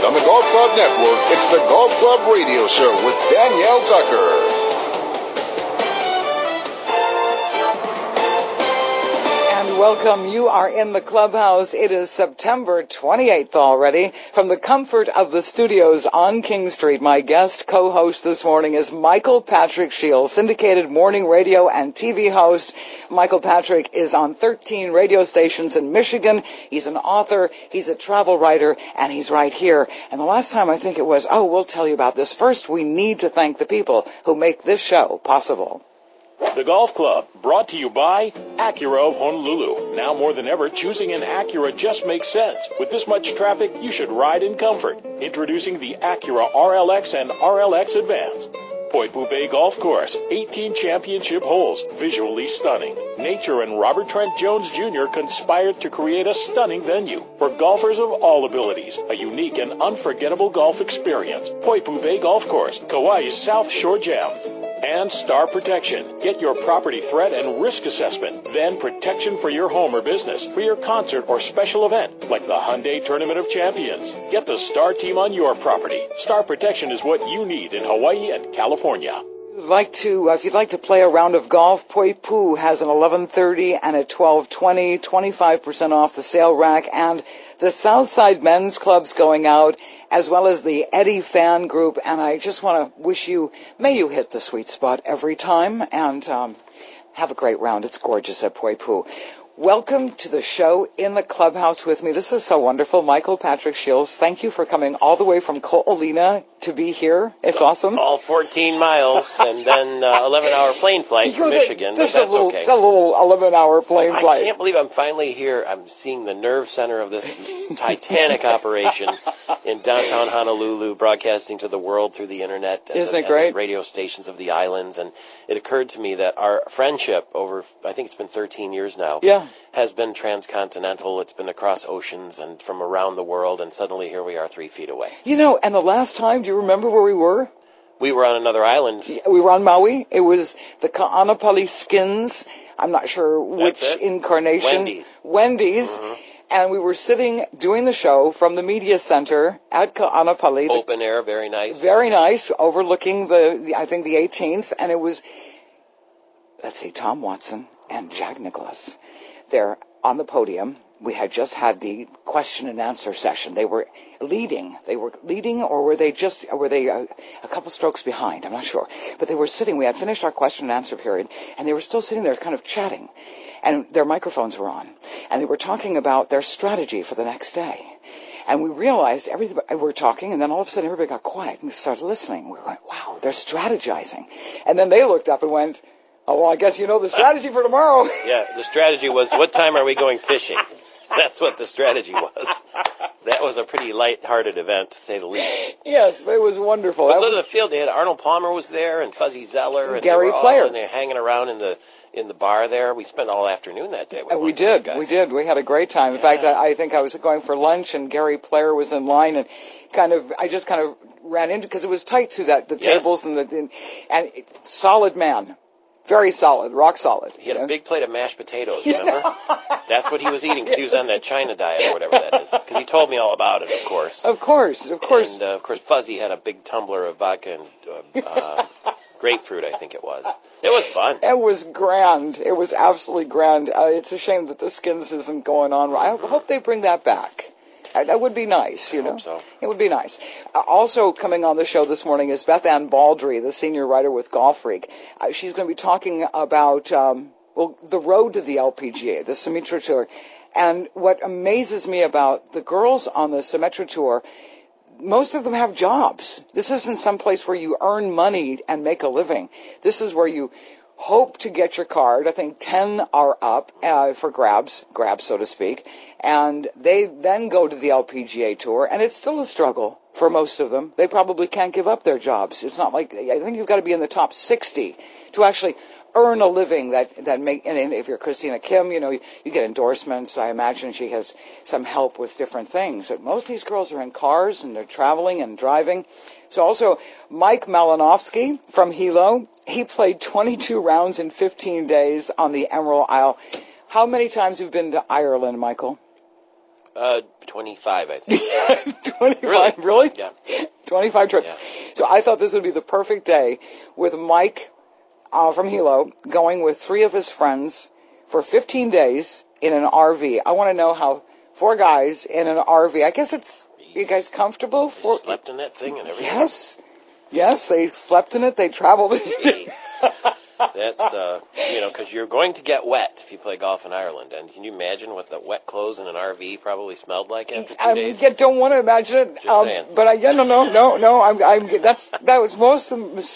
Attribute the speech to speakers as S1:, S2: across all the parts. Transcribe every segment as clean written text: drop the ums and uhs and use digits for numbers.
S1: on the Golf Club Network, it's the Golf Club Radio Show with Danielle Tucker.
S2: Welcome. You are in the clubhouse. It is September 28th already. From the comfort of the studios on King Street, my guest co-host this morning is Michael Patrick Shields, syndicated morning radio and TV host. Michael Patrick is on 13 radio stations in Michigan. He's an author, he's a travel writer, and he's right here. And the last time I think it was, we'll tell you about this. First, we need to thank the people who make this show possible.
S3: The Golf Club, brought to you by Acura of Honolulu. Now more than ever, choosing an Acura just makes sense. With this much traffic, you should ride in comfort. Introducing the Acura RLX and RLX Advance. Poipu Bay Golf Course, 18 championship holes, visually stunning. Nature and Robert Trent Jones Jr. conspired to create a stunning venue for golfers of all abilities. A unique and unforgettable golf experience. Poipu Bay Golf Course, Kauai's South Shore Gem. And Star Protection. Get your property threat and risk assessment. Then protection for your home or business, for your concert or special event, like the Hyundai Tournament of Champions. Get the Star Team on your property. Star Protection is what you need in Hawaii and California.
S2: If you'd like to play a round of golf, Poipu has an 11:30 and a 12:20, 25% off the sale rack, and the Southside Men's Club's going out, as well as the Eddie Fan Group. And I just want to wish you, may you hit the sweet spot every time, and have a great round. It's gorgeous at Poipu. Welcome to the show in the clubhouse with me. This is so wonderful. Michael Patrick Shields, thank you for coming all the way from Ko'olina to be here. It's awesome.
S4: All 14 miles and then 11-hour plane flight from Michigan, but that's okay.
S2: It's a little 11-hour plane flight.
S4: I can't believe I'm finally here. I'm seeing the nerve center of this titanic operation in downtown Honolulu, broadcasting to the world through the internet.
S2: Isn't it great?
S4: And the radio stations of the islands. And it occurred to me that our friendship over, I think it's been 13 years now, has been transcontinental. It's been across oceans and from around the world, and suddenly here we are 3 feet away.
S2: You know, and the last time, do you remember where we were?
S4: We were on another island.
S2: We were on Maui. It was the Ka'anapali Skins. I'm not sure which incarnation. Wendy's. Mm-hmm. And we were sitting doing the show from the media center at Ka'anapali.
S4: Open air, very nice.
S2: Very nice, overlooking the 18th. And it was, Tom Watson and Jack Nicklaus. They're on the podium. We had just had the question and answer session. They were leading. Or were they a couple strokes behind? I'm not sure. But they were sitting. We had finished our question and answer period, and they were still sitting there kind of chatting. And their microphones were on. And they were talking about their strategy for the next day. And we realized we're talking, and then all of a sudden everybody got quiet and started listening. We were going, wow, they're strategizing. And then they looked up and went, oh, well, I guess you know the strategy for tomorrow.
S4: Yeah, the strategy was, what time are we going fishing? That's what the strategy was. That was a pretty light-hearted event, to say the least.
S2: Yes, it was wonderful.
S4: But look at the field. They had Arnold Palmer was there, and Fuzzy Zeller, and
S2: Gary Player.
S4: And they're hanging around in the bar there. We spent all afternoon that day.
S2: We did. We had a great time. In fact, I think I was going for lunch, and Gary Player was in line, and I just kind of ran into, because it was tight to the tables and solid man. Very solid, rock solid.
S4: He had a big plate of mashed potatoes, remember? That's what he was eating, because he was on that China diet or whatever that is. Because he told me all about it, of course.
S2: Of course.
S4: And, of course, Fuzzy had a big tumbler of vodka and grapefruit, I think it was. It was fun.
S2: It was grand. It was absolutely grand. It's a shame that the Skins isn't going on. I hope they bring that back. That would be nice, you know.
S4: I hope so.
S2: It would be nice. Also coming on the show this morning is Beth Ann Baldry, the senior writer with Golf Freak. She's going to be talking about, the road to the LPGA, the Symetra Tour. And what amazes me about the girls on the Symetra Tour, most of them have jobs. This isn't some place where you earn money and make a living. This is where you hope to get your card. I think 10 are up for grabs, so to speak. And they then go to the LPGA Tour, and it's still a struggle for most of them. They probably can't give up their jobs. It's not like, I think you've got to be in the top 60 to actually earn a living that make, and if you're Christina Kim, you know, you get endorsements. I imagine she has some help with different things. But most of these girls are in cars, and they're traveling and driving. So also, Mike Malinowski from Hilo, he played 22 rounds in 15 days on the Emerald Isle. How many times have you been to Ireland, Michael?
S4: 25, I think.
S2: 25, really?
S4: Yeah.
S2: 25 trips.
S4: Yeah.
S2: So I thought this would be the perfect day with Mike from Hilo going with 3 of his friends for 15 days in an RV. I want to know how 4 guys in an RV, I guess it's, you guys comfortable?
S4: They slept in that thing and everything?
S2: Yes, they slept in it, they traveled in it.
S4: That's, because you're going to get wet if you play golf in Ireland. And can you imagine what the wet clothes in an RV probably smelled like after 2 days?
S2: I don't want to imagine it.
S4: Just saying.
S2: But that was most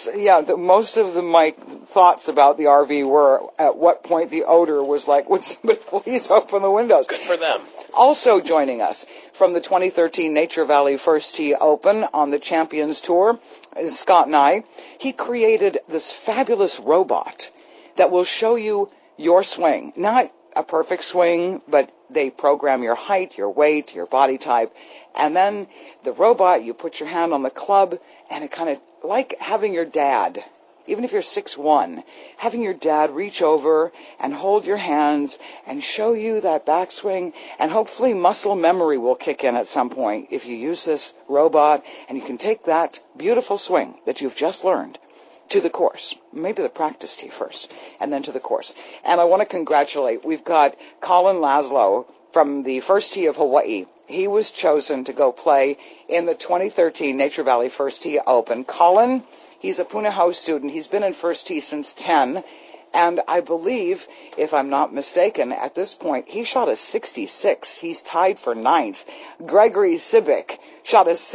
S2: of my thoughts about the RV were at what point the odor was like, would somebody please open the windows?
S4: Good for them.
S2: Also joining us from the 2013 Nature Valley First Tee Open on the Champions Tour is Scott Nye. He created this fabulous robot that will show you your swing. Not a perfect swing, but they program your height, your weight, your body type. And then the robot, you put your hand on the club, and it kind of like having your dad, even if you're 6'1", having your dad reach over and hold your hands and show you that backswing, and hopefully muscle memory will kick in at some point if you use this robot, and you can take that beautiful swing that you've just learned to the course, maybe the practice tee first, and then to the course. And I want to congratulate, we've got Colin Laszlo from the First Tee of Hawaii. He was chosen to go play in the 2013 Nature Valley First Tee Open. Colin, he's a Punahou student. He's been in First Tee since 10. And I believe, if I'm not mistaken, at this point, he shot a 66. He's tied for 9th. Gregory Sibic shot a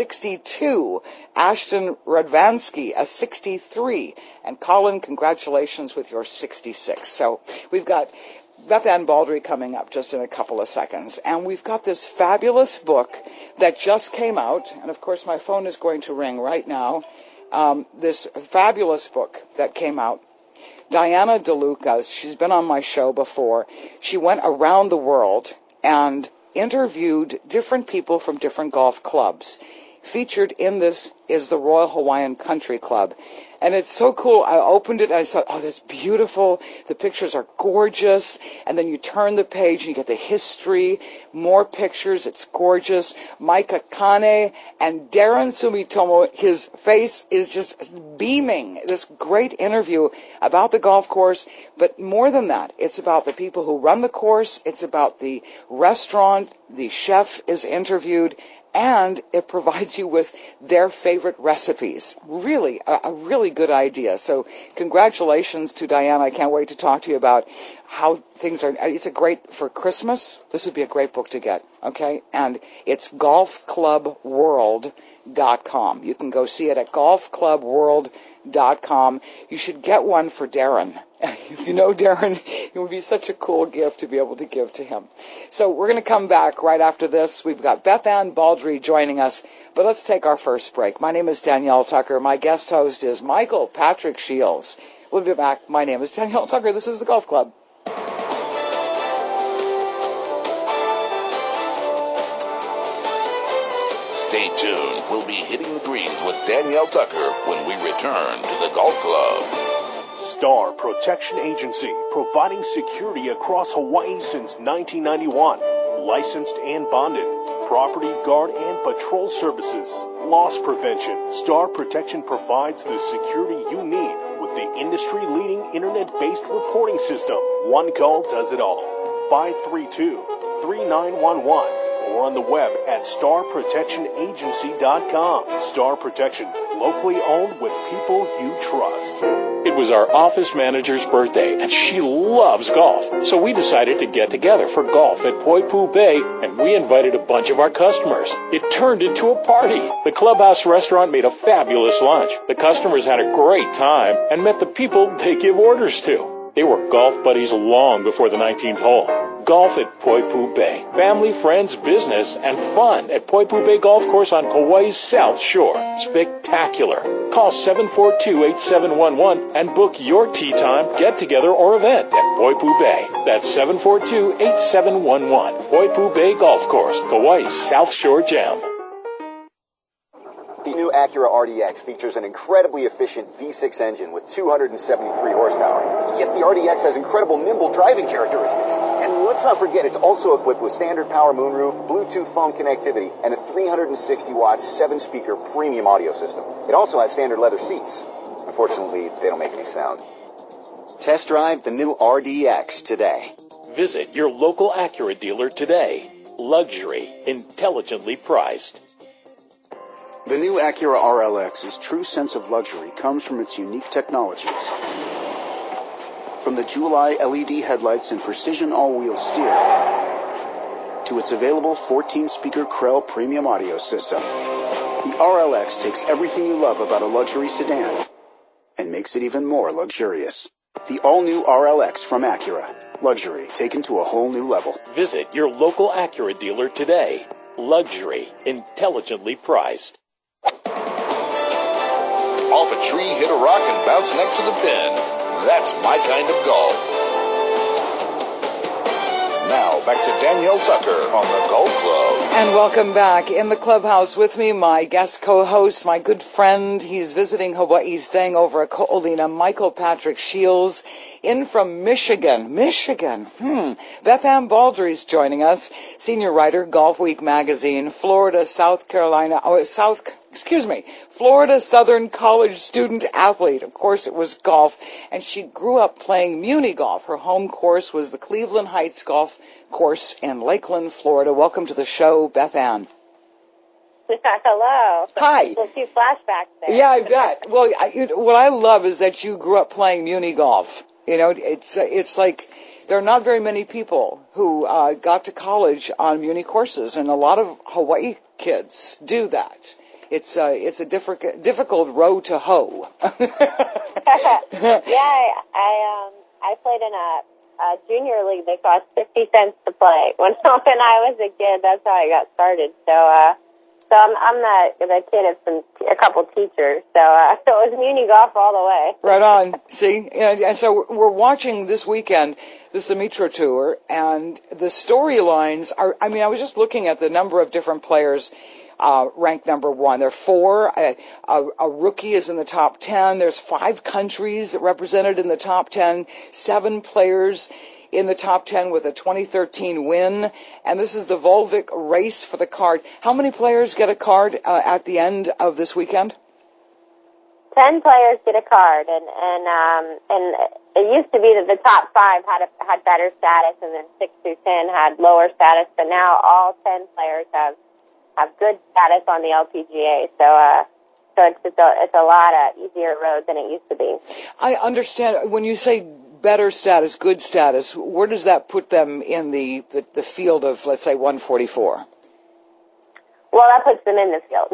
S2: 62. Ashton Radvansky, a 63. And Colin, congratulations with your 66. So we've got Beth Ann Baldry coming up just in a couple of seconds. And we've got this fabulous book that just came out. And, of course, my phone is going to ring right now. This fabulous book that came out. Diana DeLuca, she's been on my show before. She went around the world and interviewed different people from different golf clubs. Featured in this is the Royal Hawaiian Country Club. And it's so cool. I opened it and I thought, oh, that's beautiful. The pictures are gorgeous. And then you turn the page and you get the history, more pictures. It's gorgeous. Mike Akane and Darren Sumitomo, his face is just beaming. This great interview about the golf course. But more than that, it's about the people who run the course. It's about the restaurant. The chef is interviewed. And it provides you with their favorite recipes. Really, a really good idea. So congratulations to Diana. I can't wait to talk to you about how things are. It's a great, for Christmas, this would be a great book to get, okay? And it's golfclubworld.com. You can go see it at golfclubworld.com. You should get one for Darren. If you know Darren, it would be such a cool gift to be able to give to him. So we're going to come back right after this. We've got Beth Ann Baldry joining us, but let's take our first break. My name is Danielle Tucker. My guest host is Michael Patrick Shields. We'll be back. My name is Danielle Tucker. This is the Golf Club.
S1: Stay tuned. We'll be hitting the greens with Danielle Tucker when we return to the Golf Club.
S5: Star Protection Agency, providing security across Hawaii since 1991. Licensed and bonded. Property guard and patrol services. Loss prevention. Star Protection provides the security you need with the industry-leading internet-based reporting system. One call does it all. 532-3911. Or on the web at starprotectionagency.com. Star Protection, locally owned with people you trust.
S3: It was our office manager's birthday, and she loves golf. So we decided to get together for golf at Poipu Bay, and we invited a bunch of our customers. It turned into a party. The Clubhouse restaurant made a fabulous lunch. The customers had a great time and met the people they give orders to. They were golf buddies long before the 19th hole. Golf at Poipu Bay. Family, friends, business, and fun at Poipu Bay Golf Course on Kauai's South Shore. Spectacular. Call 742-8711 and book your tee time, get-together, or event at Poipu Bay. That's 742-8711. Poipu Bay Golf Course, Kauai's South Shore Gem.
S6: The new Acura RDX features an incredibly efficient V6 engine with 273 horsepower. Yet the RDX has incredible nimble driving characteristics. And let's not forget, it's also equipped with standard power moonroof, Bluetooth phone connectivity, and a 360-watt 7-speaker premium audio system. It also has standard leather seats. Unfortunately, they don't make any sound. Test drive the new RDX today.
S3: Visit your local Acura dealer today. Luxury, intelligently priced.
S7: The new Acura RLX's true sense of luxury comes from its unique technologies. From the Jewel-Eye LED headlights and precision all-wheel steer, to its available 14-speaker Krell premium audio system. The RLX takes everything you love about a luxury sedan and makes it even more luxurious. The all-new RLX from Acura. Luxury taken to a whole new level.
S3: Visit your local Acura dealer today. Luxury, intelligently priced.
S1: Off a tree, hit a rock, and bounce next to the pin. That's my kind of golf. Now, back to Danielle Tucker on the Golf Club.
S2: And welcome back. In the clubhouse with me, my guest co-host, my good friend. He's visiting Hawaii, staying over at Ko'olina, Michael Patrick Shields, in from Michigan. Beth Ann Baldry's joining us, senior writer, Golf Week magazine, Florida Southern College student athlete. Of course, it was golf, and she grew up playing Muni golf. Her home course was the Cleveland Heights Golf Course in Lakeland, Florida. Welcome to the show, Beth Ann.
S8: Hello.
S2: Hi.
S8: A few flashbacks there.
S2: Yeah, I bet. Well, what I love is that you grew up playing Muni golf. You know, it's like there are not very many people who got to college on Muni courses, and a lot of Hawaii kids do that. It's a difficult row to hoe.
S8: Yeah, I played in a junior league. They cost 50 cents to play when I was a kid. That's how I got started. So I'm the kid of a couple teachers. So it was Muni golf all the way.
S2: Right on. See, and so we're watching this weekend the Sumitra Tour, and the storylines are. I mean, I was just looking at the number of different players. Ranked number one. There are 4. A rookie is in the top 10. There's 5 countries represented in the top 10. 7 players in the top 10 with a 2013 win. And this is the Volvic race for the card. How many players get a card at the end of this weekend?
S8: 10 players get a card, and it used to be that the top 5 had better status, and then 6 through 10 had lower status. But now all 10 players have good status on the LPGA, so it's a lot easier road than it used to be. I
S2: understand when you say better status, good status. Where does that put them in the field of, let's say, 144?
S8: Well, that puts them in the field.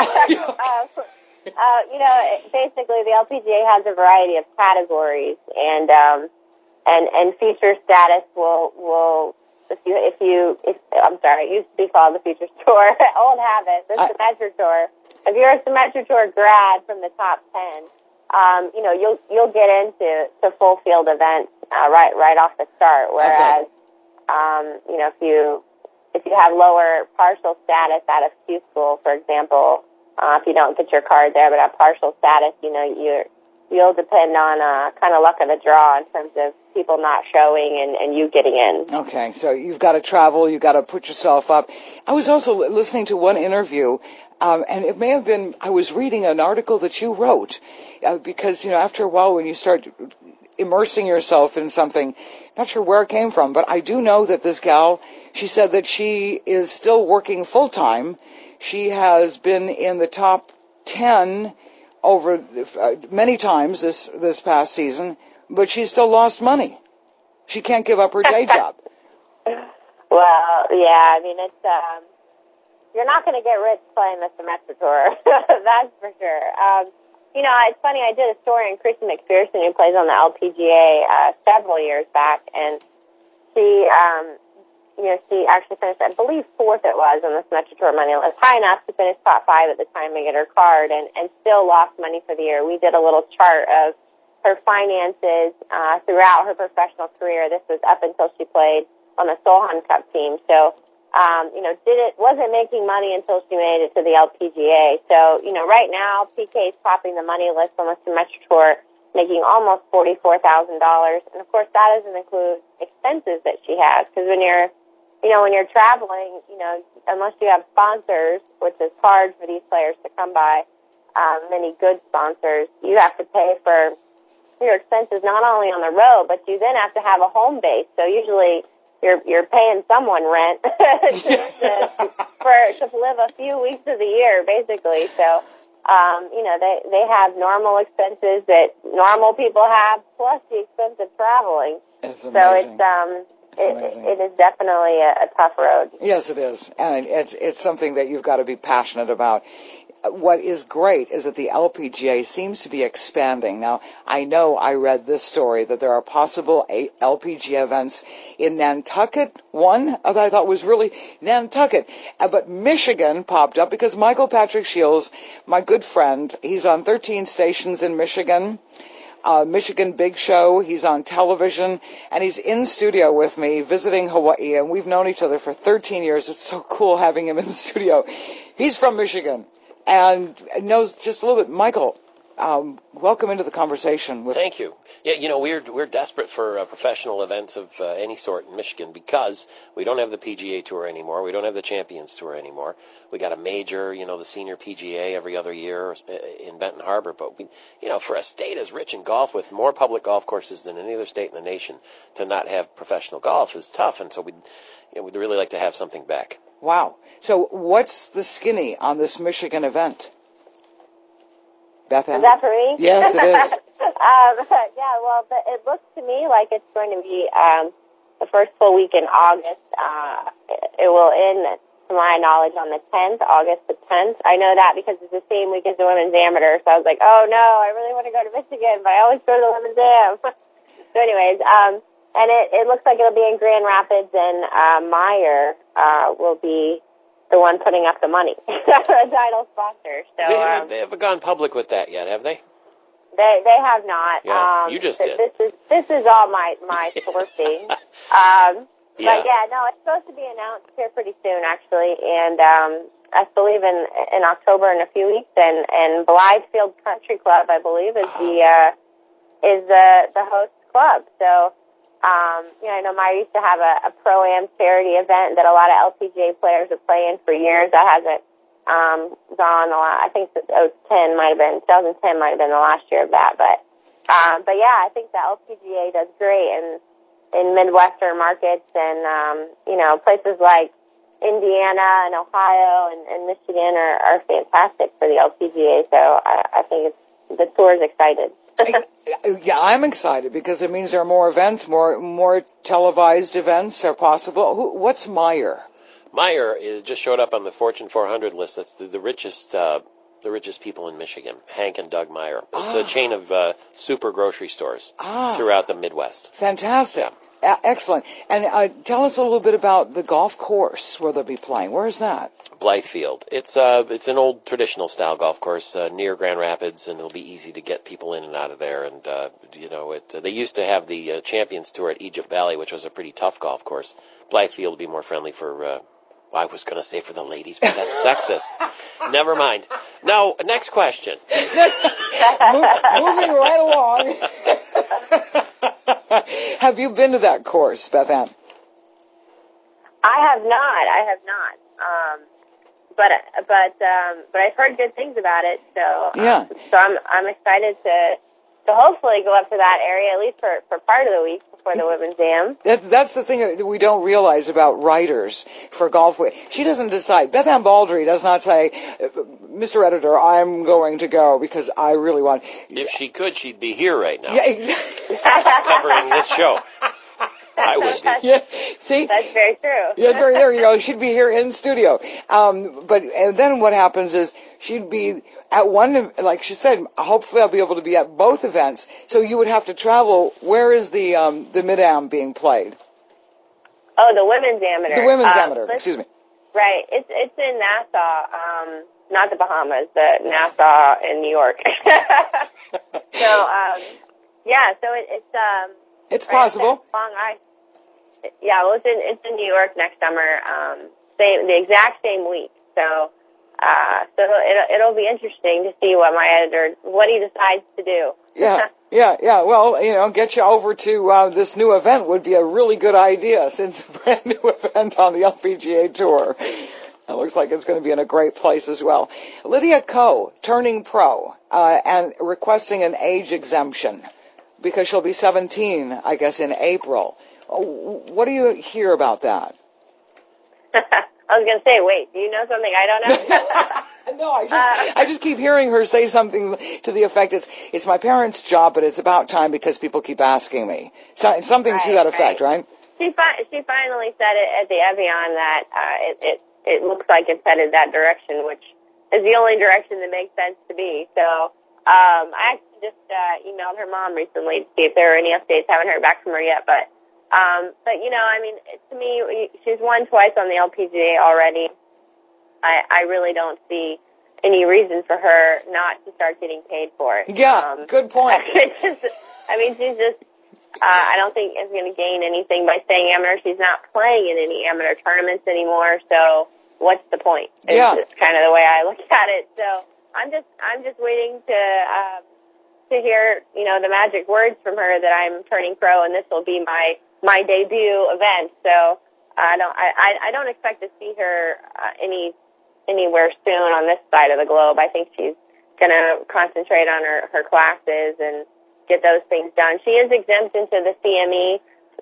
S8: Basically, the LPGA has a variety of categories, and feature status will. It used to be called the Futures Tour. Old habit. The Symetra Tour. If you're a Symetra Tour grad from the top 10, you'll get into full field events right off the start. Whereas, if you have lower partial status out of Q school, for example, if you don't get your card there but have partial status, you'll depend on kind of luck of the draw in terms of people not showing and you getting in. Okay, so you've got to travel, you've got to put yourself up. I was also listening to one interview, and it may have been, I was reading an article that you wrote, because, after a while when you start immersing yourself in something, not sure where it came from, but I do know that this gal, she said that she is still working full-time. She has been in the top 10 over many times this past season, but she's still lost money. She can't give up her day job. Well, yeah, I mean, it's you're not going to get rich playing the Symetra Tour. That's for sure. It's funny, I did a story on Christy McPherson, who plays on the LPGA several years back, and she actually finished, I believe, 4th it was on the Symetra Tour money list, high enough to finish top 5 at the time and get her card, and still lost money for the year. We did a little chart of her finances throughout her professional career. This was up until she played on the Solheim Cup team. So wasn't making money until she made it to the LPGA. So, right now, PK is topping the money list on the Symetra Tour, making almost $44,000. And of course, that doesn't include expenses that she has. Because when you're traveling, unless you have sponsors, which is hard for these players to come by, many good sponsors, you have to pay for your expenses not only on the road, but you then have to have a home base. So usually you're paying someone rent to live a few weeks of the year, basically. So, they have normal expenses that normal people have, plus the expense of traveling.
S2: It's amazing.
S8: So it is definitely a tough road.
S2: Yes, it is. And it's something that you've got to be passionate about. What is great is that the LPGA seems to be expanding. Now, I know I read this story that there are possible 8 LPGA events in Nantucket. One that I thought was really Nantucket. But Michigan popped up because Michael Patrick Shields, my good friend, he's on 13 stations in Michigan. Michigan Big Show. He's on television, and he's in studio with me visiting Hawaii, and we've known each other for 13 years. It's so cool having him in the studio. He's from Michigan and knows just a little bit. Michael, welcome into the conversation.
S4: Thank you. Yeah, we're desperate for professional events of any sort in Michigan because we don't have the PGA Tour anymore. We don't have the Champions Tour anymore. We got a major, the senior PGA every other year in Benton Harbor. But, for a state as rich in golf with more public golf courses than any other state in the nation, to not have professional golf is tough. And so we'd really like to have something back.
S2: Wow. So what's the skinny on this Michigan event? Beth Ann?
S8: Is that for me?
S2: Yes, it is.
S8: It looks to me like it's going to be the first full week in August. It will end, to my knowledge, on the 10th, August the 10th. I know that because it's the same week as the Women's Amateur, so I was like, oh, no, I really want to go to Michigan, but I always go to the Women's Am. So anyways, and it looks like it'll be in Grand Rapids, and Meyer will be the one putting up the money, the title sponsor. So
S4: they haven't gone public with that yet, have they?
S8: They have not.
S4: Yeah, you just did.
S8: This is all my sourcing. But it's supposed to be announced here pretty soon, actually, and I believe in October in a few weeks. And Blythefield Country Club, I believe, is the host club. So. I know Meyer used to have a Pro-Am charity event that a lot of LPGA players have played in for years. That hasn't gone a lot. I think 2010 might have been the last year of that. But I think the LPGA does great in Midwestern markets and, places like Indiana and Ohio and Michigan are fantastic for the LPGA. So I think the tour is excited.
S2: Yeah, I'm excited because it means there are more events, more televised events are possible. What's Meyer?
S4: Meyer just showed up on the Fortune 400 list. That's the richest people in Michigan. Hank and Doug Meyer. It's a chain of super grocery stores throughout the Midwest.
S2: Fantastic. Yeah. Excellent. And tell us a little bit about the golf course where they'll be playing. Where is that?
S4: Blythefield. It's an old traditional style golf course near Grand Rapids, and it'll be easy to get people in and out of there. And they used to have the Champions Tour at Egypt Valley, which was a pretty tough golf course. Blythefield will be more friendly for. I was going to say for the ladies, but that's sexist. Never mind. Now, next question.
S2: Moving right along. Have you been to that course, Beth Ann?
S8: I have not. But I've heard good things about it. So so I'm excited to hopefully go up to that area at least for part of the week before the Women's Am.
S2: That's the thing that we don't realize about writers for golf. She doesn't decide. Beth Ann Baldry does not say, Mr. Editor, I'm going to go because I really want.
S4: If she could, she'd be here right now.
S2: Yeah, exactly.
S4: Covering this show. I would be.
S2: Yeah, see?
S8: That's very true.
S2: Yeah, there you go. She'd be here in studio. And then what happens is she'd be at one, like she said, hopefully I'll be able to be at both events. So you would have to travel. Where is the Mid-Am being played?
S8: Oh, the Women's Amateur.
S2: The Women's Amateur, excuse me.
S8: Right. It's in Nassau, not the Bahamas, the Nassau in New York.
S2: It's possible.
S8: It's in New York next summer. the exact same week. So it'll be interesting to see what my editor, what he decides to do.
S2: Yeah. Well, get you over to this new event would be a really good idea, since a brand new event on the LPGA Tour. It looks like it's going to be in a great place as well. Lydia Ko, turning pro, and requesting an age exemption because she'll be 17, I guess, in April. What do you hear about that?
S8: I was going to say, wait, do you know something I don't know?
S2: No, I just keep hearing her say something to the effect, it's my parents' job, but it's about time because people keep asking me. Something to that effect, right?
S8: She finally said it at the Evian that it looks like it's headed that direction, which is the only direction that makes sense to be. So I actually just emailed her mom recently to see if there were any updates. Haven't heard back from her yet, but to me, she's won twice on the LPGA already. I really don't see any reason for her not to start getting paid for it.
S2: Yeah, good point.
S8: She's just, I don't think is going to gain anything by staying amateur. She's not playing in any amateur tournaments anymore, so what's the point? It's kind of the way I look at it. So I'm just waiting to hear, the magic words from her that I'm turning pro, and this will be my debut event. So I don't expect to see her anywhere soon on this side of the globe. I think she's going to concentrate on her classes and get those things done. She is exempt into the CME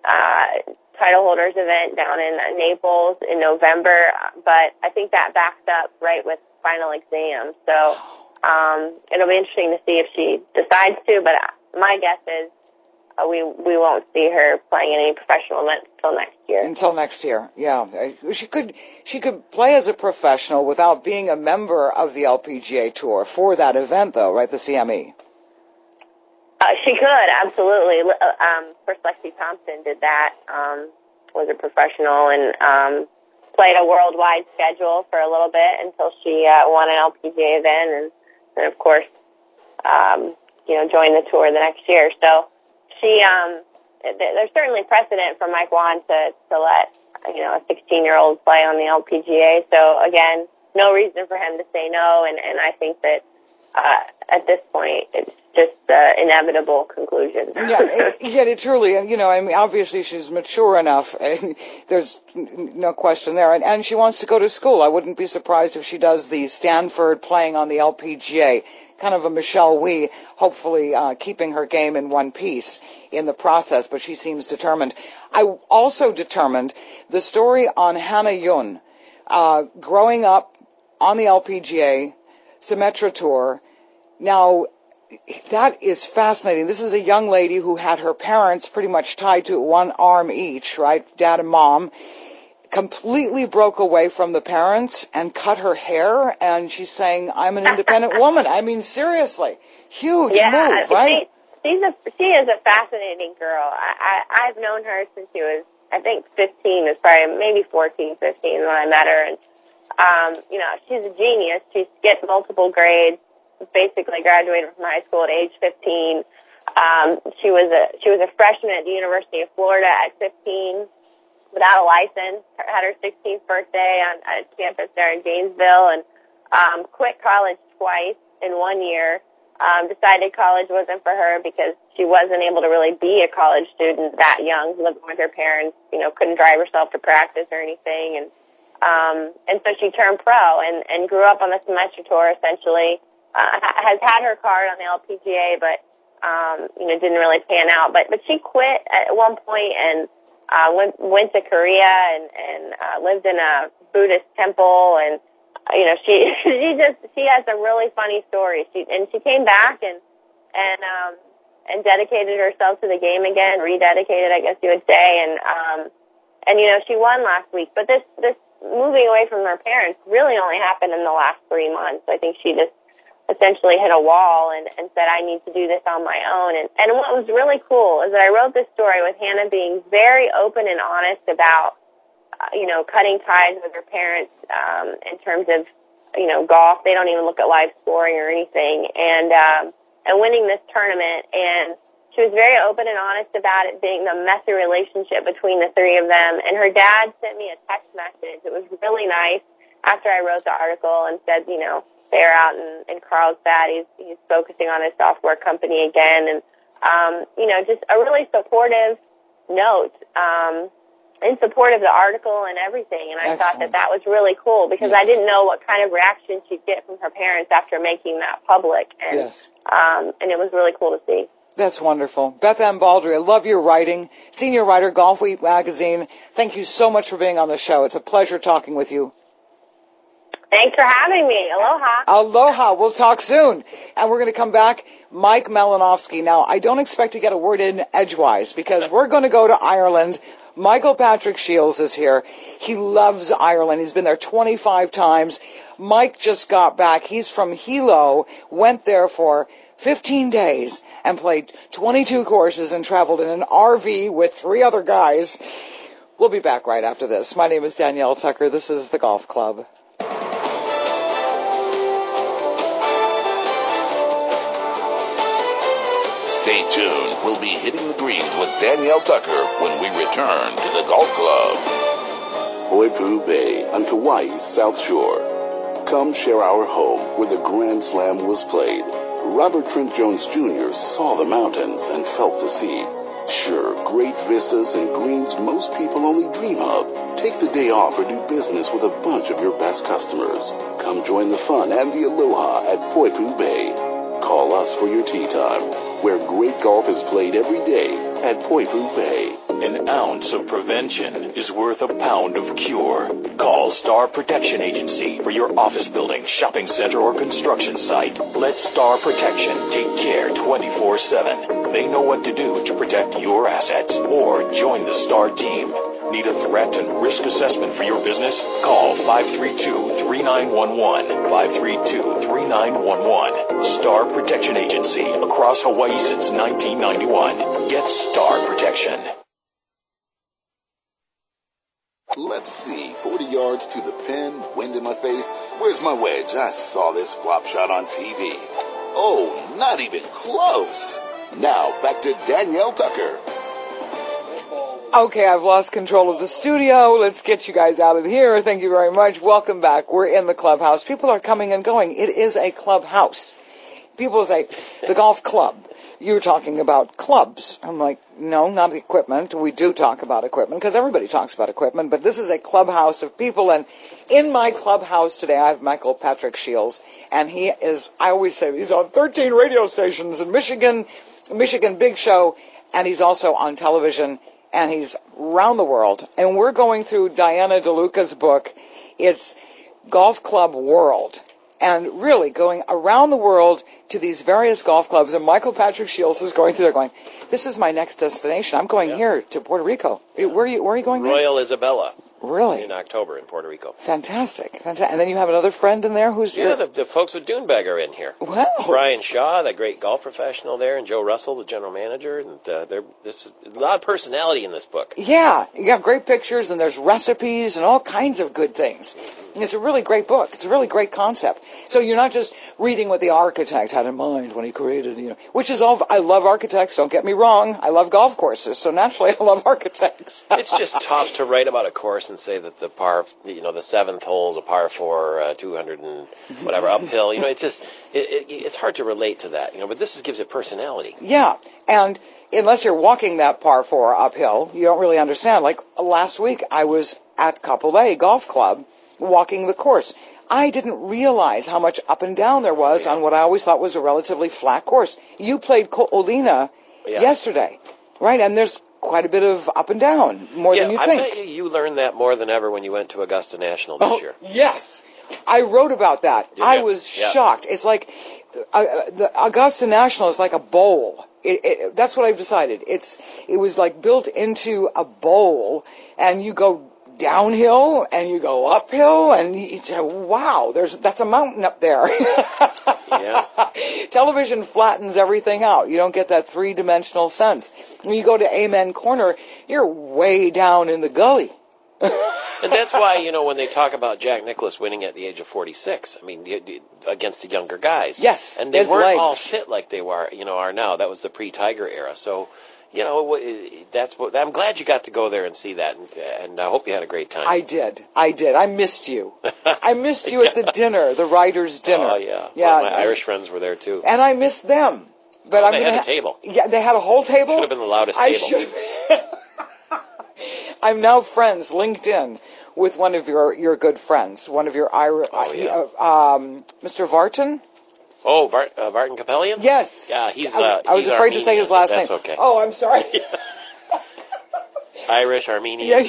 S8: title holders event down in Naples in November, but I think that backs up right with final exams. So it'll be interesting to see if she decides to, but my guess is we won't see her playing in any professional events until next year.
S2: Yeah. She could play as a professional without being a member of the LPGA Tour for that event, though, right? The CME.
S8: She could, absolutely. Of course, Lexi Thompson did that, was a professional, and played a worldwide schedule for a little bit until she won an LPGA event, and of course, joined the tour the next year. So she, there's certainly precedent for Mike Whan to let, a 16-year-old play on the LPGA. So again, no reason for him to say no, and I think that at this point, it's just the inevitable conclusion.
S2: It truly, obviously she's mature enough. There's no question there. And she wants to go to school. I wouldn't be surprised if she does the Stanford playing on the LPGA, kind of a Michelle Wie, hopefully keeping her game in one piece in the process, but she seems determined. I also determined the story on Hannah Yun, growing up on the LPGA, Symetra Tour. Now, that is fascinating. This is a young lady who had her parents pretty much tied to one arm each, right? Dad and mom. Completely broke away from the parents and cut her hair, and she's saying, I'm an independent woman. I mean, seriously. Huge move, right?
S8: She is a fascinating girl. I've known her since she was, I think, 15. It was probably maybe 14, 15 when I met her. And, she's a genius. She skipped multiple grades. Basically graduated from high school at age 15. She was a freshman at the University of Florida at 15 without a license. Had her 16th birthday on campus there in Gainesville, and quit college twice in 1 year. Decided college wasn't for her because she wasn't able to really be a college student that young, living with her parents. Couldn't drive herself to practice or anything, and so she turned pro and grew up on the Symetra Tour essentially. Has had her card on the LPGA, but didn't really pan out. But she quit at one point and went to Korea and lived in a Buddhist temple, and she has some really funny stories. She came back and dedicated herself to the game again, rededicated, I guess you would say, and she won last week. But this moving away from her parents really only happened in the last 3 months. I think she just essentially hit a wall and said, I need to do this on my own. And what was really cool is that I wrote this story with Hannah being very open and honest about, cutting ties with her parents in terms of, golf. They don't even look at live scoring or anything. And winning this tournament. And she was very open and honest about it being the messy relationship between the three of them. And her dad sent me a text message. It was really nice after I wrote the article and said, you know, they're out in Carlsbad. He's focusing on his software company again. And, you know, just a really supportive note in support of the article and everything. And I thought that was really cool because I didn't know what kind of reaction she'd get from her parents after making that public. And, and it was really cool to see.
S2: That's wonderful. Beth Ann Baldry, I love your writing. Senior writer, Golf Week magazine. Thank you so much for being on the show. It's a pleasure talking with you.
S8: Thanks for having me. Aloha.
S2: Aloha. We'll talk soon. And we're going to come back. Mike Malinowski. Now, I don't expect to get a word in edgewise because we're going to go to Ireland. Michael Patrick Shields is here. He loves Ireland. He's been there 25 times. Mike just got back. He's from Hilo, went there for 15 days and played 22 courses and traveled in an RV with 3 other guys. We'll be back right after this. My name is Danielle Tucker. This is The Golf Club.
S1: Stay tuned. We'll be hitting the greens with Danielle Tucker when we return to the Golf Club.
S9: Poipu Bay on Kauai's South Shore. Come share our home where the Grand Slam was played. Robert Trent Jones Jr. saw the mountains and felt the sea. Sure, great vistas and greens most people only dream of. Take the day off or do business with a bunch of your best customers. Come join the fun and the aloha at Poipu Bay. Call us for your tee time, where great golf is played every day at Poipu Bay.
S3: An ounce of prevention is worth a pound of cure. Call Star Protection Agency for your office building, shopping center, or construction site. Let Star Protection take care 24/7. They know what to do to protect your assets. Or join the Star team. Need a threat and risk assessment for your business? Call 532-3911. 532-3911. Star Protection Agency. Across Hawaii since 1991. Get Star Protection.
S1: Let's see, 40 yards to the pin, wind in my face. Where's my wedge? I saw this flop shot on TV. Oh, not even close. Now, back to Danielle Tucker.
S2: Okay, I've lost control of the studio. Let's get you guys out of here. Thank you very much. Welcome back. We're in the clubhouse. People are coming and going. It is a clubhouse. People say, the golf club. You're talking about clubs. I'm like, no, not equipment. We do talk about equipment because everybody talks about equipment, but this is a clubhouse of people. And in my clubhouse today, I have Michael Patrick Shields, and he is, I always say, he's on 13 radio stations in Michigan Big Show, and he's also on television, and he's around the world. And we're going through Diana DeLuca's book. It's Golf Club World. And really going around the world to these various golf clubs. And Michael Patrick Shields is going through there going, this is my next destination. I'm going here to Puerto Rico. Where are you going next?
S4: Royal Isabella.
S2: Really?
S4: In October in Puerto Rico.
S2: Fantastic. And then you have another friend in there who's
S4: the folks at Doonbeg are in here.
S2: Wow.
S4: Brian Shaw, the great golf professional there, and Joe Russell, the general manager. And there's a lot of personality in this book.
S2: Yeah. You got great pictures, and there's recipes and all kinds of good things. And it's a really great book. It's a really great concept. So you're not just reading what the architect had in mind when he created, which is all, I love architects, don't get me wrong. I love golf courses, so naturally I love architects.
S4: It's just tough to write about a course and say that the the seventh hole is a par 4, 200 and whatever uphill. It's just, it's hard to relate to that, but this gives it personality.
S2: Yeah, and unless you're walking that par 4 uphill, you don't really understand. Like last week, I was at Kapolei Golf Club walking the course. I didn't realize how much up and down there was on what I always thought was a relatively flat course. You played Ko'olina yesterday, right? And there's quite a bit of up and down, more than you think.
S4: I bet you learned that more than ever when you went to Augusta National this year.
S2: Yes. I wrote about that. I was shocked. It's like the Augusta National is like a bowl. That's what I've decided. It was like built into a bowl, and you go downhill and you go uphill, and you say, wow, that's a mountain up there.
S4: Yeah.
S2: Television flattens everything out. You don't get that three-dimensional sense. When you go to Amen Corner, you're way down in the gully.
S4: And that's why, when they talk about Jack Nicklaus winning at the age of 46, I mean, against the younger guys.
S2: Yes,
S4: and they weren't all fit like they are now. That was the pre-Tiger era. So, that's what. I'm glad you got to go there and see that, and I hope you had a great time.
S2: I did. I missed you. I missed you at the dinner, the writers' dinner.
S4: Oh yeah.
S2: Yeah.
S4: Well, my Irish friends were there too,
S2: and I missed them. But
S4: they had a table.
S2: Yeah, they had a whole table.
S4: Should have been the loudest table.
S2: I'm now friends, LinkedIn, with one of your good friends, one of your Irish, Mr. Vartan.
S4: Oh, Vartan Capellian?
S2: Yes.
S4: Yeah, he's.
S2: I was afraid to say his last name.
S4: That's okay.
S2: Oh, I'm sorry.
S4: Irish, Armenian,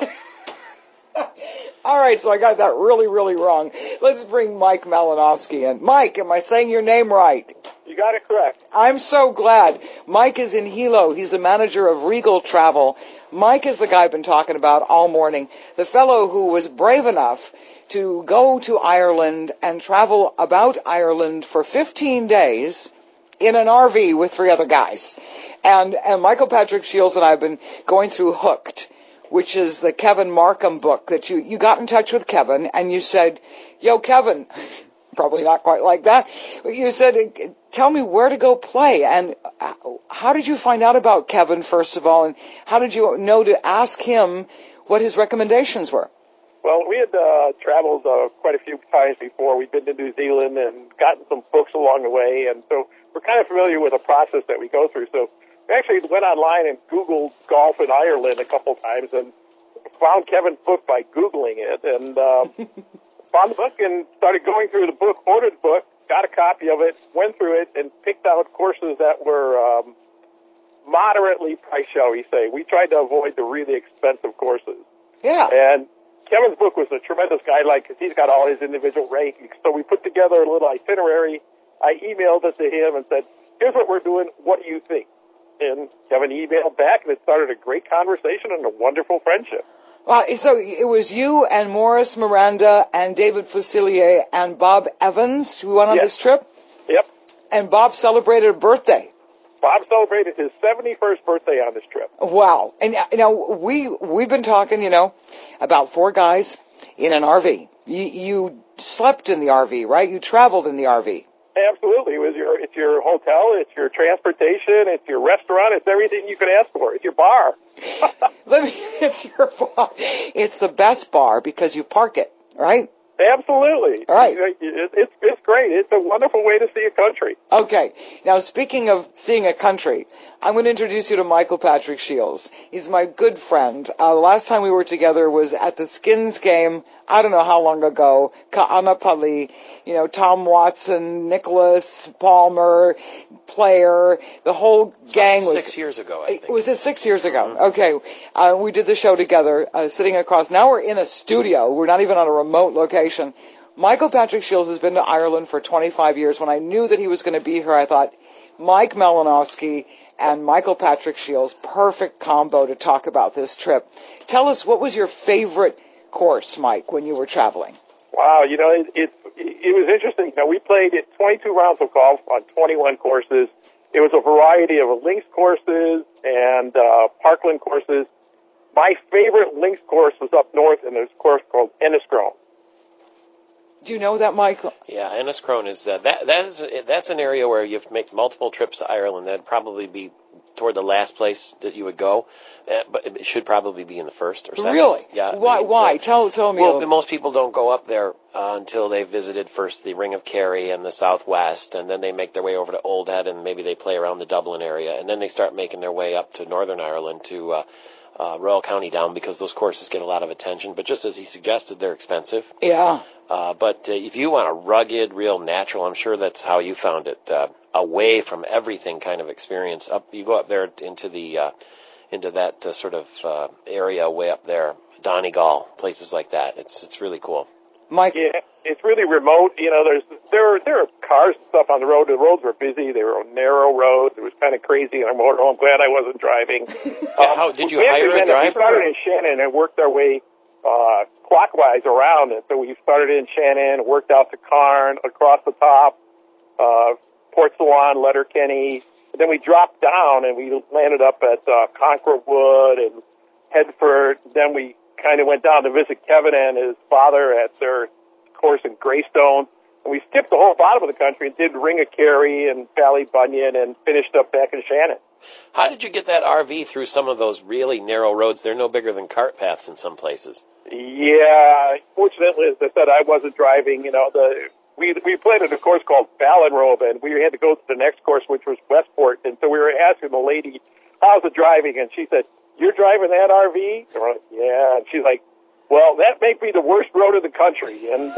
S2: All right, so I got that really, really wrong. Let's bring Mike Malinowski in. Mike, am I saying your name right?
S10: You got it correct.
S2: I'm so glad. Mike is in Hilo. He's the manager of Regal Travel. Mike is the guy I've been talking about all morning. The fellow who was brave enough to go to Ireland and travel about Ireland for 15 days in an RV with 3 other guys. And Michael Patrick Shields and I have been going through Hooked, which is the Kevin Markham book that you got in touch with Kevin and you said, yo, Kevin, probably not quite like that, but you said, tell me where to go play. And how did you find out about Kevin, first of all, and how did you know to ask him what his recommendations were?
S10: Well, we had traveled quite a few times before. We've been to New Zealand and gotten some books along the way, and so we're kind of familiar with the process that we go through. So we actually went online and Googled golf in Ireland a couple times and found Kevin's book by Googling it, and found the book and started going through the book, ordered the book, got a copy of it, went through it, and picked out courses that were moderately priced, shall we say. We tried to avoid the really expensive courses.
S2: Yeah.
S10: And Kevin's book was a tremendous guideline because he's got all his individual rankings. So we put together a little itinerary. I emailed it to him and said, here's what we're doing. What do you think? And Kevin emailed back, and it started a great conversation and a wonderful friendship.
S2: So it was you and Morris Miranda and David Fusilier and Bob Evans who went on this trip?
S10: Yep.
S2: And Bob celebrated a birthday.
S10: Bob celebrated his 71st birthday on this trip.
S2: Wow. And we've been talking, about 4 guys in an RV. You slept in the RV, right? You traveled in the RV.
S10: Absolutely. It's your hotel, it's your transportation, it's your restaurant, it's everything you could ask for. It's your bar.
S2: It's your bar. It's the best bar because you park it, right?
S10: Absolutely.
S2: All right.
S10: It's great. It's a wonderful way to see a country.
S2: Okay. Now, speaking of seeing a country, I'm going to introduce you to Michael Patrick Shields. He's my good friend. The last time we were together was at the Skins game, I don't know how long ago, Ka'anapali, Tom Watson, Nicholas Palmer, Player, the whole gang was...
S4: 6 years ago, I think.
S2: Was it 6 years ago? Mm-hmm. Okay. We did the show together, sitting across. Now we're in a studio. We're not even on a remote location. Michael Patrick Shields has been to Ireland for 25 years. When I knew that he was going to be here, I thought, Mike Malinowski and Michael Patrick Shields, perfect combo to talk about this trip. Tell us, what was your favorite course, Mike, when you were traveling?
S10: Wow, it was interesting. We played 22 rounds of golf on 21 courses. It was a variety of links courses and parkland courses. My favorite links course was up north, and there's a course called Enniscrone.
S2: Do you know that, Michael?
S4: Yeah, Enniscrone is that's an area where you've made multiple trips to Ireland. That'd probably be toward the last place that you would go, but it should probably be in the first or second.
S2: Really?
S4: Yeah.
S2: Why? Tell me.
S4: Well, most people don't go up there until they've visited first the Ring of Kerry and the Southwest, and then they make their way over to Old Head, and maybe they play around the Dublin area, and then they start making their way up to Northern Ireland to Royal County Down, because those courses get a lot of attention. But just as he suggested, they're expensive.
S2: Yeah.
S4: But if you want a rugged, real natural, I'm sure that's how you found it, away from everything kind of experience. You go up there into that sort of area way up there, Donegal, places like that. It's really cool.
S2: Mike?
S10: Yeah, it's really remote. There are cars and stuff on the road. The roads were busy. They were narrow roads. It was kind of crazy. I'm glad I wasn't driving.
S4: How did you hire a driver?
S10: We started in Shannon and worked our way clockwise around it. So we started in Shannon, worked out to Cairn, across the top, Port Sawan, Letterkenny. And then we dropped down and we landed up at Conquerwood and Headford. Then we kind of went down to visit Kevin and his father at their course in Greystone. And we skipped the whole bottom of the country and did Ring of Kerry and Ballybunion and finished up back in Shannon.
S4: How did you get that RV through some of those really narrow roads? They're no bigger than cart paths in some places.
S10: Yeah, fortunately, as I said, I wasn't driving. We played at a course called Ballinrobe, and we had to go to the next course, which was Westport. And so we were asking the lady, how's it driving? And she said, you're driving that RV? And we're like, yeah. And she's like, well, that may be the worst road in the country. And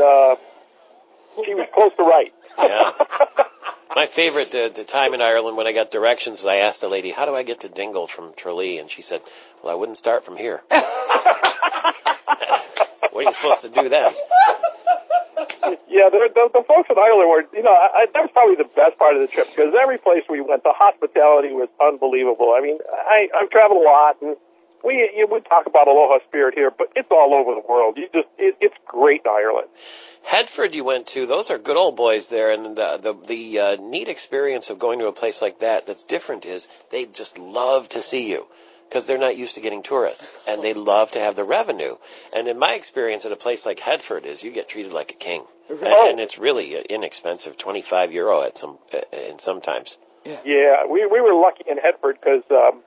S10: she was close to right.
S4: Yeah. My favorite time in Ireland when I got directions is I asked the lady, how do I get to Dingle from Tralee? And she said, well, I wouldn't start from here. What are you supposed to do then?
S10: Yeah, the folks in Ireland were, that was probably the best part of the trip, because every place we went, the hospitality was unbelievable. I mean, I've traveled a lot, and we talk about Aloha Spirit here, but it's all over the world. It's great in Ireland.
S4: Headford you went to, those are good old boys there, and the neat experience of going to a place like that that's different is they just love to see you, because they're not used to getting tourists, and they love to have the revenue. And in my experience at a place like Headford is you get treated like a king. And it's really inexpensive, €25 in sometimes.
S10: Yeah, we were lucky in Headford because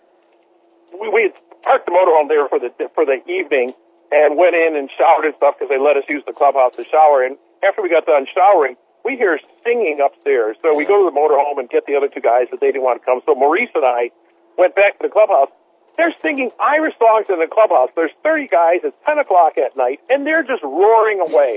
S10: we had parked the motorhome there for the evening and went in and showered and stuff because they let us use the clubhouse to shower. And after we got done showering, we hear singing upstairs. So we go to the motorhome and get the other two guys, but they didn't want to come. So Maurice and I went back to the clubhouse. They're singing Irish songs in the clubhouse. There's 30 guys. It's 10 o'clock at night, and they're just roaring away.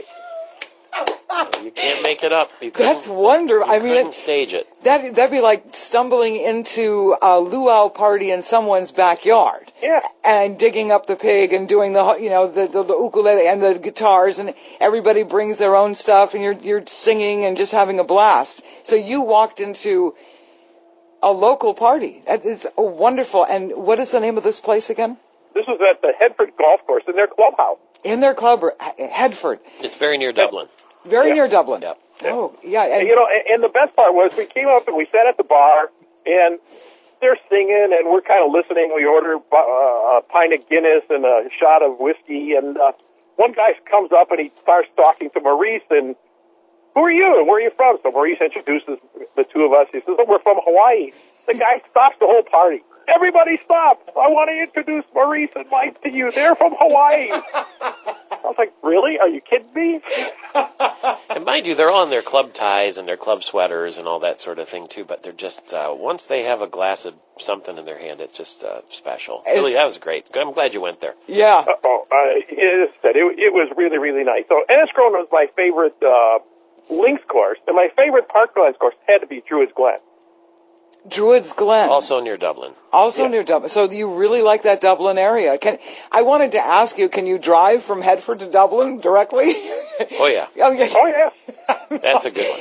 S4: You can't make it up.
S2: That's wonderful.
S4: I mean, stage it.
S2: That'd be like stumbling into a luau party in someone's backyard.
S10: Yeah.
S2: And digging up the pig and doing the ukulele and the guitars, and everybody brings their own stuff, and you're singing and just having a blast. So you walked into a local party. It's wonderful. And what is the name of this place again?
S10: This was at the Headford Golf Course in their clubhouse.
S2: In their club, Headford.
S4: It's very near Dublin.
S2: Very near Dublin.
S4: Yep.
S2: Oh, yeah.
S10: And the best part was we came up and we sat at the bar, and they're singing, and we're kind of listening. We order a pint of Guinness and a shot of whiskey, and one guy comes up and he starts talking to Maurice, and who are you and where are you from? So Maurice introduces the two of us. He says, we're from Hawaii. The guy stops the whole party. Everybody stop. I want to introduce Maurice and Mike to you. They're from Hawaii. I was like, really? Are you kidding me?
S4: And mind you, they're all in their club ties and their club sweaters and all that sort of thing, too. But they're just, once they have a glass of something in their hand, it's just special. Really, that was great. I'm glad you went there.
S2: Yeah.
S10: It was really, really nice. So Enniscrone was my favorite links course, and my favorite Parklands course had to be Druids Glen.
S2: Druids Glen.
S4: Also near Dublin.
S2: Near Dublin. So you really like that Dublin area. I wanted to ask you, can you drive from Headford to Dublin directly?
S4: Oh, yeah.
S10: Oh, yeah.
S4: That's a good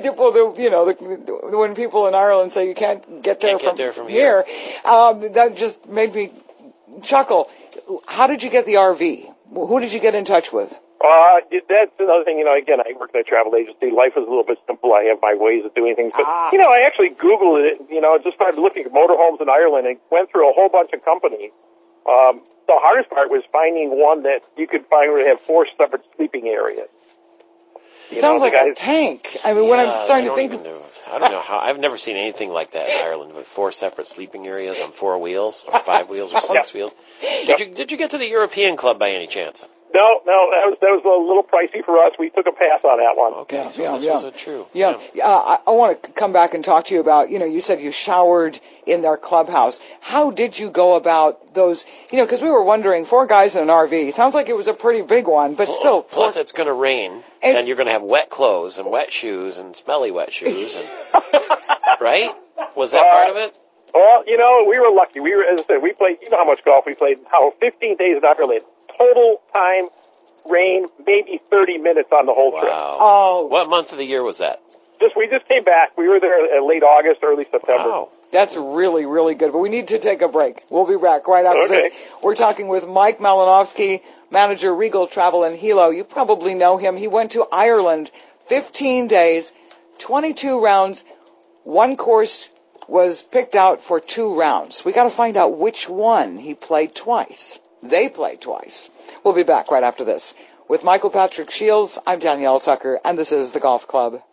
S4: one.
S2: When people in Ireland say you can't get there from here, that just made me chuckle. How did you get the RV? Who did you get in touch with?
S10: That's another thing, again, I work in a travel agency. Life is a little bit simple. I have my ways of doing things. But, I actually Googled it, just started looking at motorhomes in Ireland and went through a whole bunch of companies. The hardest part was finding one that you could find where they have 4 separate sleeping areas.
S2: Sounds like a tank. I mean, when I'm starting to think...
S4: I don't know how... I've never seen anything like that in Ireland with 4 separate sleeping areas on 4 wheels, or 5 wheels, or 6 wheels. Did you get to the European Club by any chance?
S10: No, that was a little pricey for us. We took a pass on that one.
S4: Okay, so this was true.
S2: Yeah. I want to come back and talk to you about, you said you showered in their clubhouse. How did you go about those, because we were wondering, 4 guys in an RV. Sounds like it was a pretty big one, but still.
S4: Plus it's going to rain, and you're going to have wet clothes and wet shoes and smelly wet shoes. And, right? Was that part of it?
S10: Well, we were lucky. As I said, we played, how much golf we played, 15 days in Ireland. Total time, rain, maybe 30 minutes on the whole trip.
S4: Wow. Oh. What month of the year was that?
S10: We just came back. We were there in late August, early September.
S4: Wow.
S2: That's really, really good. But we need to take a break. We'll be back right after this. We're talking with Mike Malinowski, manager, Regal Travel in Hilo. You probably know him. He went to Ireland, 15 days, 22 rounds. One course was picked out for 2 rounds. We got to find out which one he played twice. They play twice. We'll be back right after this. With Michael Patrick Shields, I'm Danielle Tucker, and this is The Golf Club.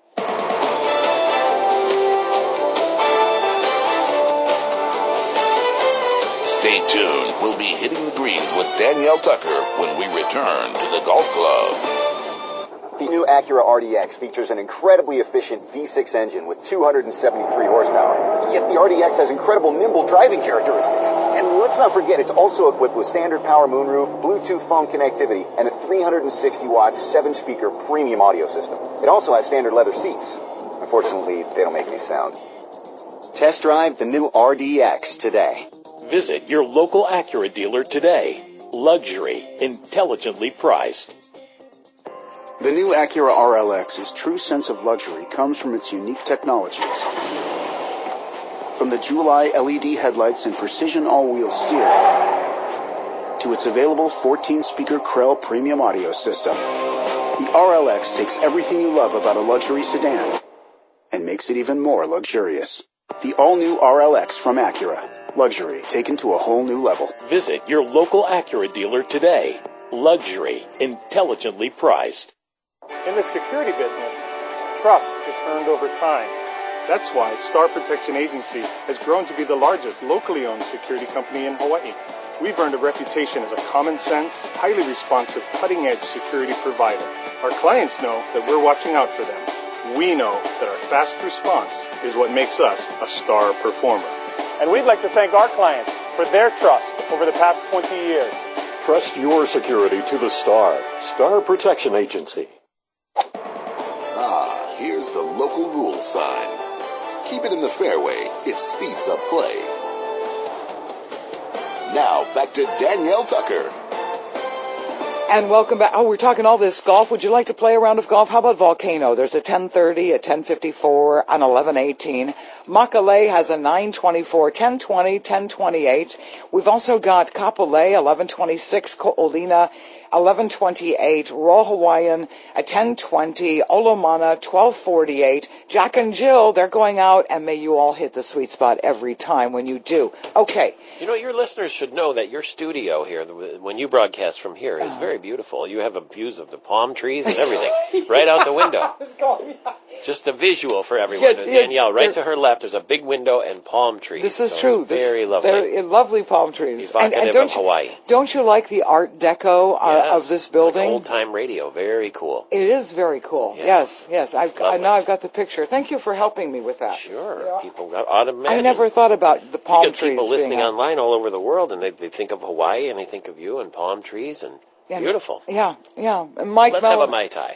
S1: Stay tuned. We'll be hitting the greens with Danielle Tucker when we return to the Golf Club.
S6: The new Acura RDX features an incredibly efficient V6 engine with 273 horsepower. Yet the RDX has incredible nimble driving characteristics. And let's not forget, it's also equipped with standard power moonroof, Bluetooth phone connectivity, and a 360-watt 7-speaker premium audio system. It also has standard leather seats. Unfortunately, they don't make any sound. Test drive the new RDX today.
S3: Visit your local Acura dealer today. Luxury, intelligently priced.
S7: The new Acura RLX's true sense of luxury comes from its unique technologies. From the July LED headlights and precision all-wheel steer, to its available 14-speaker Krell premium audio system, the RLX takes everything you love about a luxury sedan and makes it even more luxurious. The all-new RLX from Acura. Luxury taken to a whole new level.
S3: Visit your local Acura dealer today. Luxury, intelligently priced.
S5: In the security business, trust is earned over time. That's why Star Protection Agency has grown to be the largest locally owned security company in Hawaii. We've earned a reputation as a common sense, highly responsive, cutting-edge security provider. Our clients know that we're watching out for them. We know that our fast response is what makes us a star performer. And we'd like to thank our clients for their trust over the past 20 years.
S11: Trust your security to the Star Protection Agency.
S1: Here's the local rules sign. Keep it in the fairway. It speeds up play. Now, back to Danielle Tucker.
S2: And welcome back. Oh, we're talking all this golf. Would you like to play a round of golf? How about Volcano? There's a 10:30, a 10:54, an 11:18. Makale has a 9:24, 10:20, 10:28. We've also got Kapolei, 11:26, Ko'olina, 11:28, Royal Hawaiian at 10:20, Olomana 12:48. Jack and Jill, they're going out, and may you all hit the sweet spot every time when you do. Okay.
S4: You know, your listeners should know that your studio here, when you broadcast from here, is very beautiful. You have views of the palm trees and everything right out the window. Just a visual for everyone.
S2: Yes,
S4: Danielle, right to her left, there's a big window and palm trees.
S2: This is true.
S4: Very lovely.
S2: They're lovely palm trees.
S4: Evocative of Hawaii.
S2: Don't you like the Art Deco of this building?
S4: It's like old-time radio. Very cool.
S2: It is very cool.
S4: Yeah.
S2: Yes. Now I've got the picture. Thank you for helping me with that.
S4: Sure. Yeah. People automatically.
S2: I never thought about the palm trees.
S4: People listening online all over the world, and they think of Hawaii, and they think of you and palm trees, and beautiful.
S2: Yeah. And Mike,
S4: let's have a Mai Tai.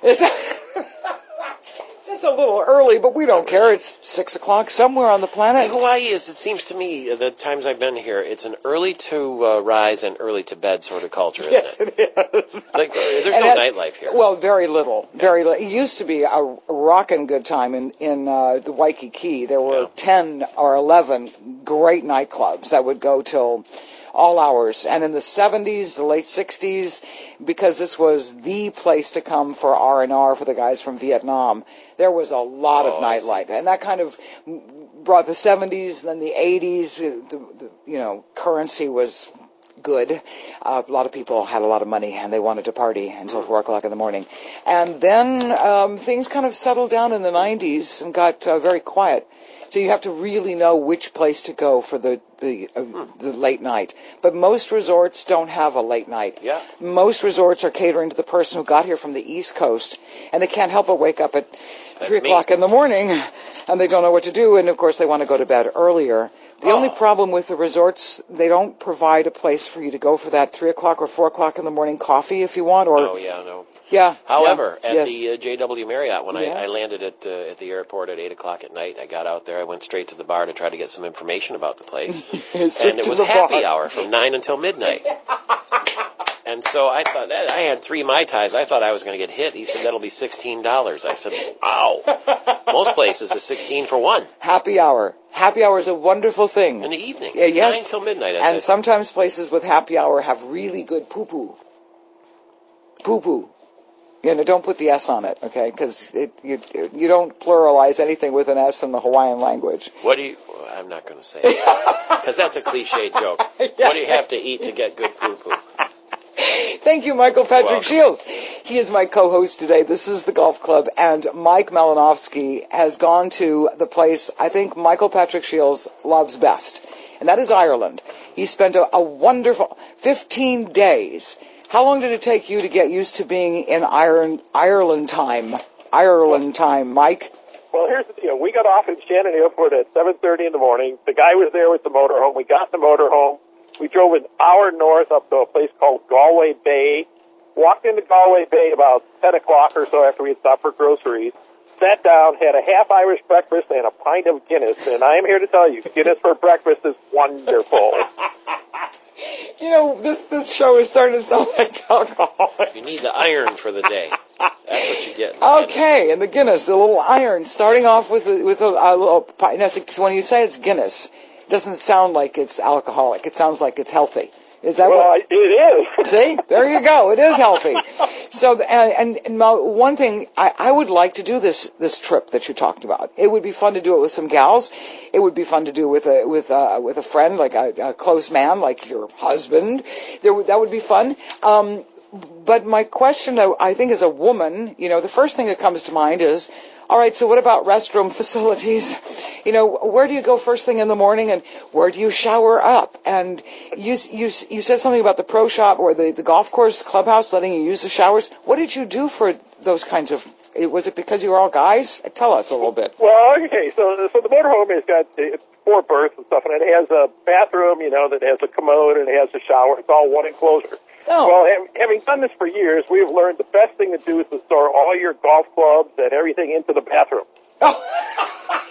S2: Just a little early, but we don't care. It's 6 o'clock somewhere on the planet.
S4: Hawaii is, it seems to me, the times I've been here, it's an early to rise and early to bed sort of culture, isn't
S2: yes,
S4: it?
S2: It is.
S4: Like, there's no nightlife here.
S2: Well, very little. Very little. It used to be a rockin' good time in the Waikiki. There were 10 or 11 great nightclubs that would go till all hours. And in the 70s, the late 60s, because this was the place to come for R&R for the guys from Vietnam, there was a lot of nightlife. And that kind of brought the 70s, then the 80s, the currency was good. A lot of people had a lot of money and they wanted to party until 4 o'clock in the morning. And then things kind of settled down in the 90s and got very quiet. So you have to really know which place to go for the late night. But most resorts don't have a late night.
S4: Yeah.
S2: Most resorts are catering to the person who got here from the East Coast, and they can't help but wake up at 3 o'clock in the morning, and they don't know what to do, and of course they want to go to bed earlier. The only problem with the resorts, they don't provide a place for you to go for that 3 o'clock or 4 o'clock in the morning coffee if you want. Or
S4: no.
S2: Yeah.
S4: However, at the JW Marriott, when I landed at the airport at 8 o'clock at night, I got out there. I went straight to the bar to try to get some information about the place. And it was happy hour from 9 until midnight. And so I thought, I had 3 Mai Tais. I thought I was going to get hit. He said, that'll be $16. I said, wow. Most places is $16 for one.
S2: Happy hour. Happy hour is a wonderful thing.
S4: In the evening.
S2: Yes.
S4: 9 till midnight.
S2: And sometimes places with happy hour have really good poo-poo. Poo-poo. Don't put the S on it, okay? Because you don't pluralize anything with an S in the Hawaiian language.
S4: I'm not going to say it. Because that's a cliche joke. What do you have to eat to get good poo-poo?
S2: Thank you, Michael Patrick Shields. He is my co-host today. This is the Golf Club, and Mike Malinowski has gone to the place I think Michael Patrick Shields loves best, and that is Ireland. He spent a wonderful 15 days. How long did it take you to get used to being in Ireland time? Mike?
S10: Well, here's the deal. We got off in Shannon Airport at 7:30 in the morning. The guy was there with the motorhome. We got in the motorhome. We drove an hour north up to a place called Galway Bay. Walked into Galway Bay about 10 o'clock or so after we had stopped for groceries. Sat down, had a half Irish breakfast and a pint of Guinness. And I am here to tell you, Guinness for breakfast is wonderful.
S2: You know, this show is starting to sound like alcohol.
S4: You need the iron for the day. That's what you get.
S2: Okay, and the Guinness, a little iron, starting off with a little pint. When you say it's Guinness, it doesn't sound like it's alcoholic. It sounds like it's healthy. Is that
S10: it is.
S2: See? There you go. It is healthy. So, and one thing, I would like to do this trip that you talked about. It would be fun to do it with some gals. It would be fun to do with a friend, like a close man, like your husband. That would be fun. But my question, I think, as a woman, the first thing that comes to mind is, all right, so what about restroom facilities? Where do you go first thing in the morning, and where do you shower up? And you said something about the pro shop or the golf course clubhouse letting you use the showers. What did you do for those kinds of? Was it because you were all guys? Tell us a little bit.
S10: Well, okay, so the motorhome has got 4 berths and stuff, and it has a bathroom, that has a commode and it has a shower. It's all one enclosure.
S2: Oh.
S10: Well, having done this for years, we've learned the best thing to do is to store all your golf clubs and everything into the bathroom.
S2: Oh.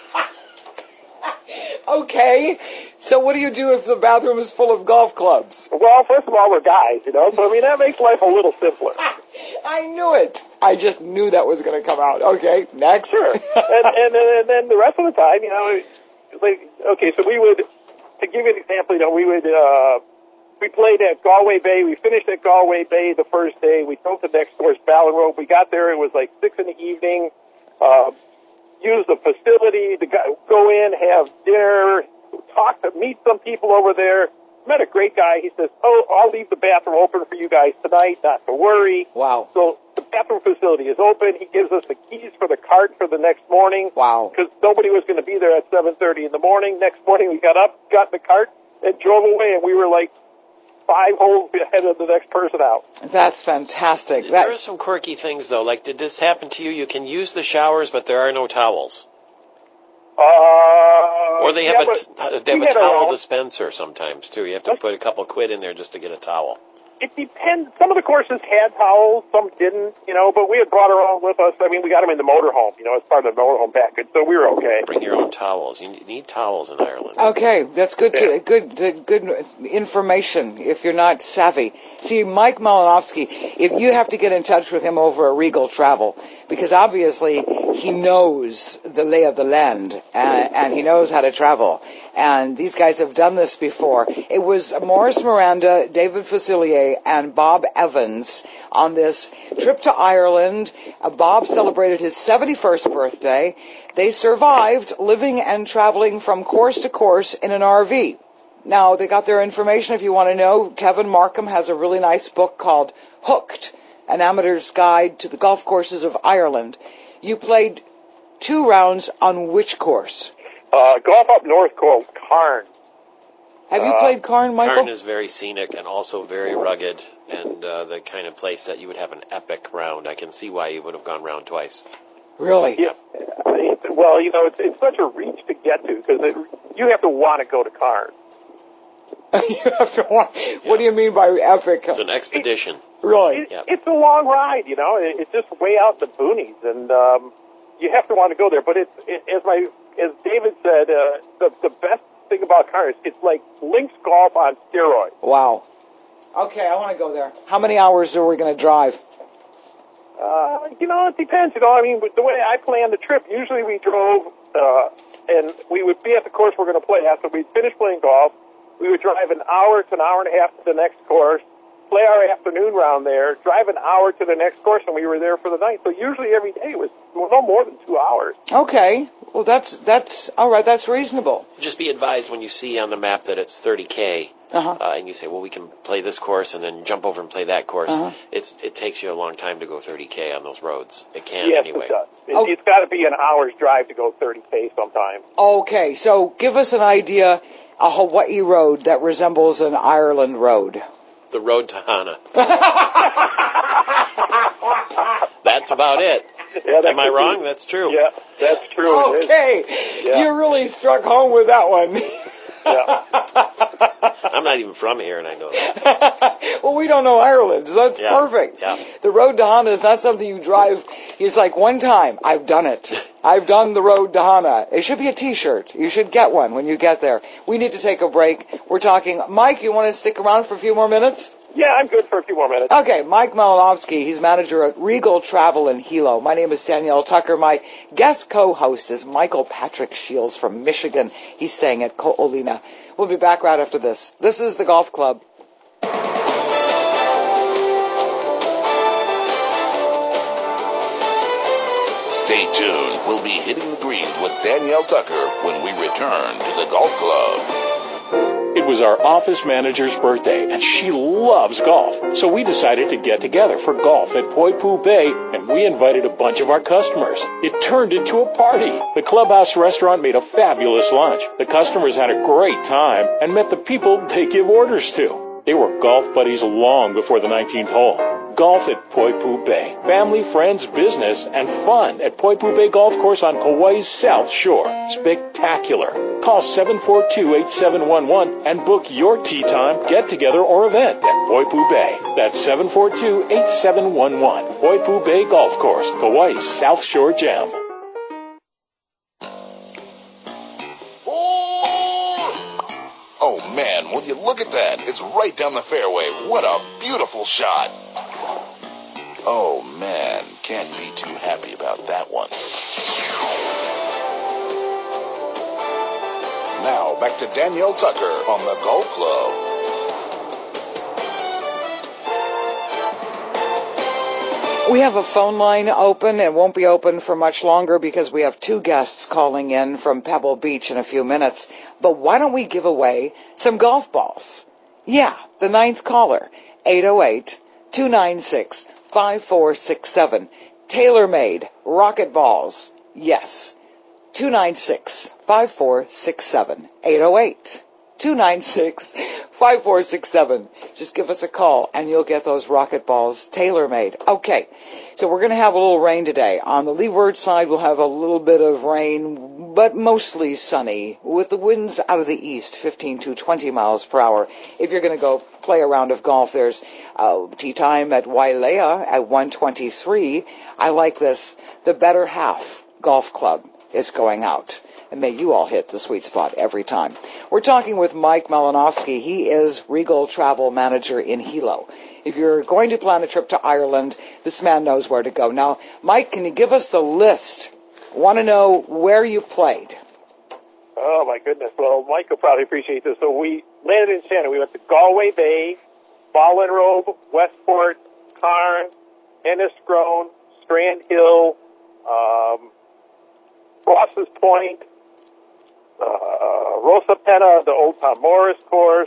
S2: Okay. So what do you do if the bathroom is full of golf clubs?
S10: Well, first of all, we're guys, so that makes life a little simpler.
S2: I knew it. I just knew that was going to come out. Okay, next.
S10: Sure. and then the rest of the time, so we would, to give you an example, we played at Galway Bay. We finished at Galway Bay the first day. We drove to next door's Ballinrobe. We got there. It was like 6 in the evening. Used the facility to go in, have dinner, meet some people over there. Met a great guy. He says, I'll leave the bathroom open for you guys tonight, not to worry.
S2: Wow.
S10: So the bathroom facility is open. He gives us the keys for the cart for the next morning.
S2: Wow.
S10: Because nobody was going to be there at 7:30 in the morning. Next morning we got up, got in the cart, and drove away, and we were like 5 holes ahead of the next person out.
S2: That's fantastic.
S4: There are some quirky things, though. Like, did this happen to you? You can use the showers, but there are no towels. Or they have a towel dispenser sometimes, too. You have to put a couple quid in there just to get a towel.
S10: It depends. Some of the courses had towels, some didn't, but we had brought our own with us. I mean, we got them in the motorhome, as part of the motorhome package, so we were okay.
S4: Bring your own towels. You need towels in Ireland.
S2: Okay, that's good. Yeah. Good information if you're not savvy. See, Mike Malinowski, if you have to get in touch with him over at Regal Travel, because obviously he knows the lay of the land and he knows how to travel. And these guys have done this before. It was Maurice Miranda, David Facilier, and Bob Evans on this trip to Ireland. Bob celebrated his 71st birthday. They survived living and traveling from course to course in an RV. Now, they got their information, if you want to know. Kevin Markham has a really nice book called Hooked, An Amateur's Guide to the Golf Courses of Ireland. You played 2 rounds on which course?
S10: Golf up north called Carn.
S2: Have you played Carn, Michael?
S4: Carn is very scenic and also very rugged, and the kind of place that you would have an epic round. I can see why you would have gone round twice.
S2: Really?
S10: Yeah. Well, it's such a reach to get to, because you have to want to go to Carn.
S2: You have to want. What do you mean by epic?
S4: It's an expedition.
S2: Really?
S10: It's a long ride, It's just way out in the boonies, and you have to want to go there. But as David said, the best thing about Carn is it's like links golf on steroids.
S2: Wow. Okay, I want to go there. How many hours are we going to drive?
S10: It depends. The way I planned the trip, usually we drove, and we would be at the course we're going to play at. So we'd finish playing golf. We would drive an hour to an hour and a half to the next course, play our afternoon round there, drive an hour to the next course, and we were there for the night. So usually every day was no more than 2 hours.
S2: Okay. Well, that's all right. That's reasonable.
S4: Just be advised when you see on the map that it's 30K. and you say, well, we can play this course and then jump over and play that course. It takes you a long time to go 30K on those roads. It can anyway.
S10: It does. It's got to be an hour's drive to go 30K sometime.
S2: Okay, so give us an idea, a Hawaii road that resembles an Ireland road.
S4: The road to Hana. That's about it.
S10: Yeah,
S4: am I wrong? That's true.
S10: Yeah, that's true.
S2: Okay, you really struck home with that one.
S4: I'm not even from here, and I know that.
S2: Well, we don't know Ireland, so that's perfect.
S4: Yeah.
S2: The road to Hana is not something you drive. It's like, one time, I've done it. I've done the road to Hana. It should be a T-shirt. You should get one when you get there. We need to take a break. We're talking. Mike, you want to stick around for a few more minutes?
S10: Yeah, I'm good for a few more minutes.
S2: Okay, Mike Malinowski, he's manager at Regal Travel in Hilo. My name is Danielle Tucker. My guest co-host is Michael Patrick Shields from Michigan. He's staying at Ko'olina. We'll be back right after this. This is the Golf Club.
S1: Stay tuned. We'll be hitting the greens with Danielle Tucker when we return to the Golf Club.
S3: It was our office manager's birthday, and she loves golf. So we decided to get together for golf at Poipu Bay, and we invited a bunch of our customers. It turned into a party. The Clubhouse restaurant made a fabulous lunch. The customers had a great time and met the people they give orders to. They were golf buddies long before the 19th hole. Golf at Poipu Bay. Family, friends, business, and fun at Poipu Bay Golf Course on Kauai's South Shore. Spectacular. Call 742-8711 and book your tee time, get-together, or event at Poipu Bay. That's 742-8711. Poipu Bay Golf Course, Kauai's South Shore Gem.
S1: Oh man, will you look at that? It's right down the fairway. What a beautiful shot. Oh man, can't be too happy about that one. Now, back to Danielle Tucker on the Golf Club.
S2: We have a phone line open. It won't be open for much longer because we have two guests calling in from Pebble Beach in a few minutes. But why don't we give away some golf balls? Yeah, the ninth caller, 808-296-5467. Tailor-made rocket balls. Yes, 296-5467. 808-296-5467. Just give us a call and you'll get those rocket balls tailor-made. Okay, so we're going to have a little rain today. On the leeward side, we'll have a little bit of rain, but mostly sunny, with the winds out of the east, 15 to 20 miles per hour. If you're going to go play a round of golf, there's tee time at Wailea at 1:23. I like this. The Better Half Golf Club is going out. And may you all hit the sweet spot every time. We're talking with Mike Malinowski. He is Regal Travel Manager in Hilo. If you're going to plan a trip to Ireland, this man knows where to go. Now, Mike, can you give us the list? Want to know where you played?
S10: Oh, my goodness. Well, Mike will probably appreciate this. So we landed in Shannon. We went to Galway Bay, Ballinrobe, Westport, Carn, Enniscrone, Strand Hill, Ross's Point, Rosa Penna, the Old Tom Morris course,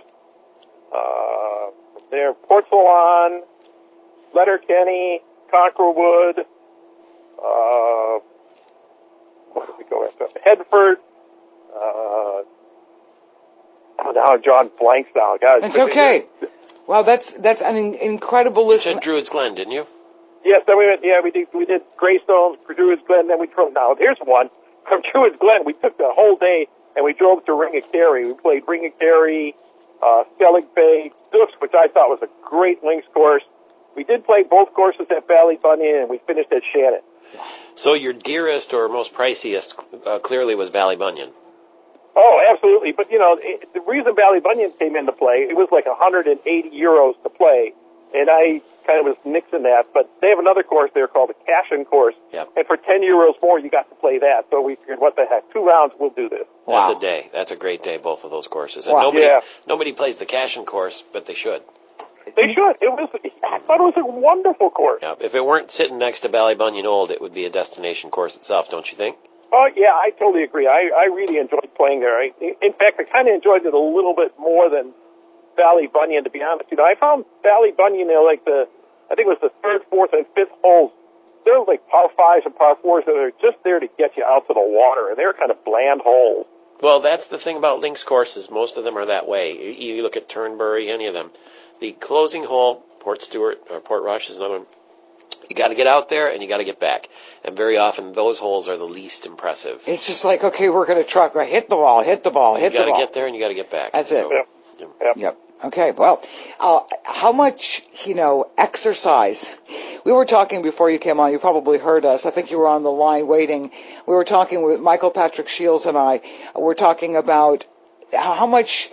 S10: there, Port Salon, Letterkenny, Conquerwood, where did we go after? Headford, now John blanks now. God,
S2: it's okay. Wow, that's an incredible list.
S4: You said Druids Glen, didn't you?
S10: Yes, then we went, we did Greystones, Druids Glen, then we drove, now here's one. From Druids Glen, we took the whole day and we drove to Ringakari. We played Ringakari, Skellig Bay, Dukes, which I thought was a great links course. We did play both courses at Ballybunion, and we finished at Shannon.
S4: So your dearest or most priciest clearly was Ballybunion.
S10: Oh, absolutely. But, the reason Ballybunion came into play, it was like 180 euros to play, and I kind of was nixing that. But they have another course there called the Cashin course, and for 10 euros more, you got to play that. So we figured, what the heck, 2 rounds, we'll do this.
S4: Wow. That's a day. That's a great day, both of those courses. And nobody plays the Cashin course, but they should.
S10: They should. I thought it was a wonderful course.
S4: Yeah, if it weren't sitting next to Ballybunion Old, it would be a destination course itself, don't you think?
S10: Oh, yeah, I totally agree. I really enjoyed playing there. In fact, I kind of enjoyed it a little bit more than Ballybunion, to be honest. I found Ballybunion, I think it was the third, fourth, and fifth holes. They're like par fives and par fours that are just there to get you out to the water, and they're kind of bland holes.
S4: Well, that's the thing about links courses. Most of them are that way. You look at Turnberry, any of them. The closing hole, Port Stewart or Port Rush is another one. You got to get out there and you got to get back. And very often those holes are the least impressive.
S2: It's just like, okay, we're going to truck, right? Hit the ball, hit the ball, hit the ball.
S4: You got to get there and you got to get back.
S2: That's it. Yep. Okay, well, how much, exercise? We were talking before you came on. You probably heard us. I think you were on the line waiting. We were talking with Michael Patrick Shields and I. We're talking about how much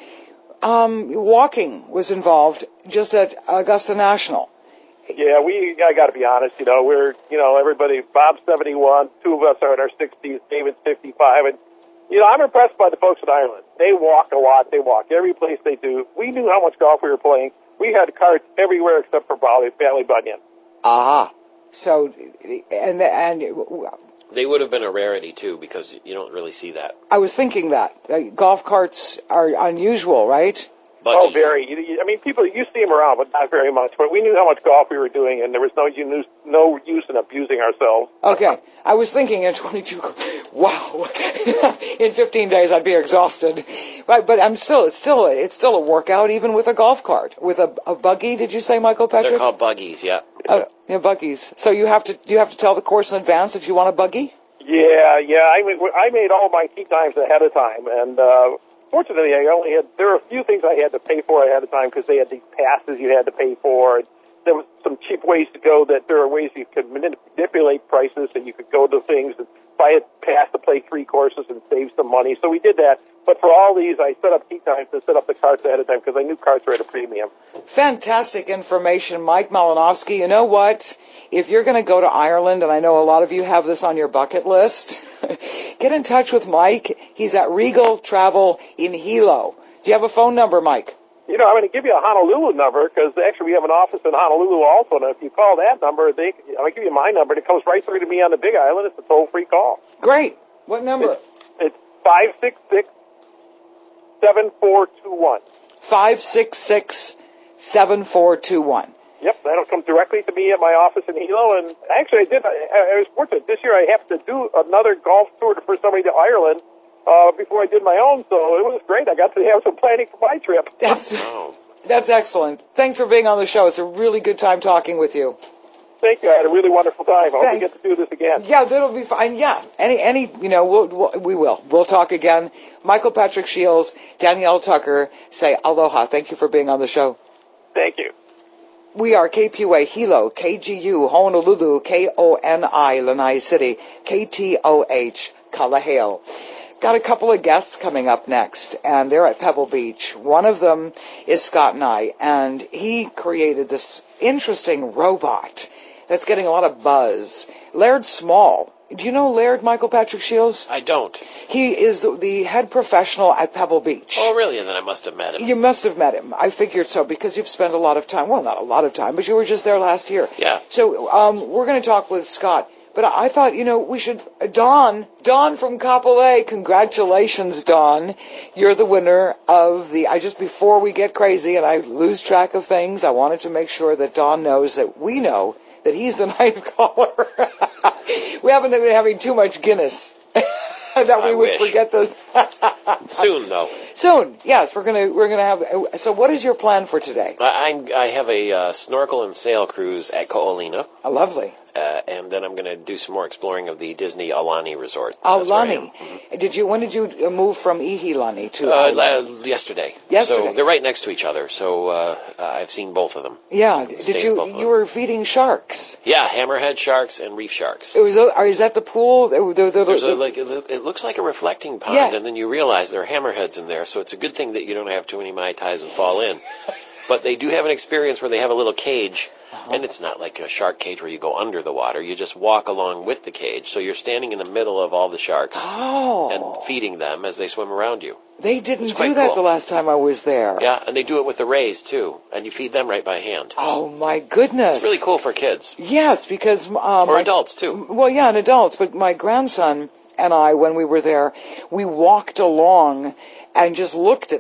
S2: walking was involved just at Augusta National.
S10: Yeah, I got to be honest. We're everybody. Bob's 71. Two of us are in our 60s. David's 55, and I'm impressed by the folks in Ireland. They walk a lot. They walk every place they do. We knew how much golf we were playing. We had carts everywhere except for Ballybunion.
S2: Aha. So, and
S4: they would have been a rarity too, because you don't really see that.
S2: I was thinking that golf carts are unusual, right?
S4: Buggies.
S10: Oh, very. People, you see them around, but not very much. But we knew how much golf we were doing, and there was no use in abusing ourselves.
S2: Okay. I was thinking in 22, wow, in 15 days I'd be exhausted. Right, but it's still a workout, even with a golf cart. With a buggy, did you say, Michael Patrick?
S4: They're called buggies, yeah.
S2: Yeah, buggies. So do you have to tell the course in advance that you want a buggy?
S10: Yeah. I made all my tee times ahead of time, and fortunately, there were a few things I had to pay for ahead of time because they had these passes you had to pay for. There was some cheap ways to go that there are ways you could manipulate prices, and you could go to things and buy a pass to play 3 courses and save some money. So we did that. But for all these, I set up tee times and set up the carts ahead of time because I knew carts were at a premium.
S2: Fantastic information, Mike Malinowski. You know what? If you're going to go to Ireland, and I know a lot of you have this on your bucket list, get in touch with Mike. He's at Regal Travel in Hilo. Do you have a phone number, Mike?
S10: I'm going to give you a Honolulu number because actually we have an office in Honolulu also. And if you call that number, I'll give you my number. And it comes right through to me on the Big Island. It's a toll-free call.
S2: Great. What number?
S10: It's 566-7421.
S2: 566-7421.
S10: Yep, that'll come directly to me at my office in Hilo. And actually, I was fortunate. This year I have to do another golf tour for somebody to Ireland before I did my own, so it was great. I got to have some planning for my trip.
S2: That's excellent. Thanks for being on the show. It's a really good time talking with you.
S10: Thank you. I had a really wonderful time. I hope we get to do this again.
S2: Yeah, that'll be fine. Yeah, we will. We'll talk again. Michael Patrick Shields, Danielle Tucker, say aloha. Thank you for being on the show.
S10: Thank you.
S2: We are KPUA Hilo, KGU Honolulu, KONI Lanai City, KTOH Kalaheo. Got a couple of guests coming up next, and they're at Pebble Beach. One of them is Scott Nye, and he created this interesting robot that's getting a lot of buzz. Laird Small. Do you know Laird, Michael Patrick Shields?
S4: I don't.
S2: He is the head professional at Pebble Beach.
S4: Oh, really? And then I must have met him.
S2: You must have met him. I figured so, because you've spent a lot of time. Well, not a lot of time, but you were just there last year.
S4: Yeah.
S2: So we're going to talk with Scott. But I thought, we should... Don from Kapolei. Congratulations, Don. You're the winner of before we get crazy and I lose track of things, I wanted to make sure that Don knows that we know that he's the ninth caller. We haven't been having too much Guinness. That we would forget this.
S4: Soon, though.
S2: Soon, yes. We're gonna have... So what is your plan for today?
S4: I have a snorkel and sail cruise at Ko'olina.
S2: Lovely.
S4: And then I'm going to do some more exploring of the Disney Aulani Resort.
S2: Aulani. When did you move from Ihilani to
S4: yesterday.
S2: Yesterday.
S4: So they're right next to each other. So I've seen both of them.
S2: Yeah. You were feeding sharks?
S4: Yeah, hammerhead sharks and reef sharks.
S2: Is that the pool?
S4: It looks like a reflecting pond,
S2: yeah.
S4: And then you realize there are hammerheads in there. So it's a good thing that you don't have too many Mai Tais and fall in. But they do have an experience where they have a little cage. And it's not like a shark cage where you go under the water. You just walk along with the cage. So you're standing in the middle of all the sharks and feeding them as they swim around you.
S2: They didn't do that the last time I was there.
S4: Yeah, and they do it with the rays, too. And you feed them right by hand.
S2: Oh, my goodness.
S4: It's really cool for kids.
S2: Yes, because...
S4: or adults, too.
S2: Well, yeah, and adults. But my grandson and I, when we were there, we walked along and just looked at them.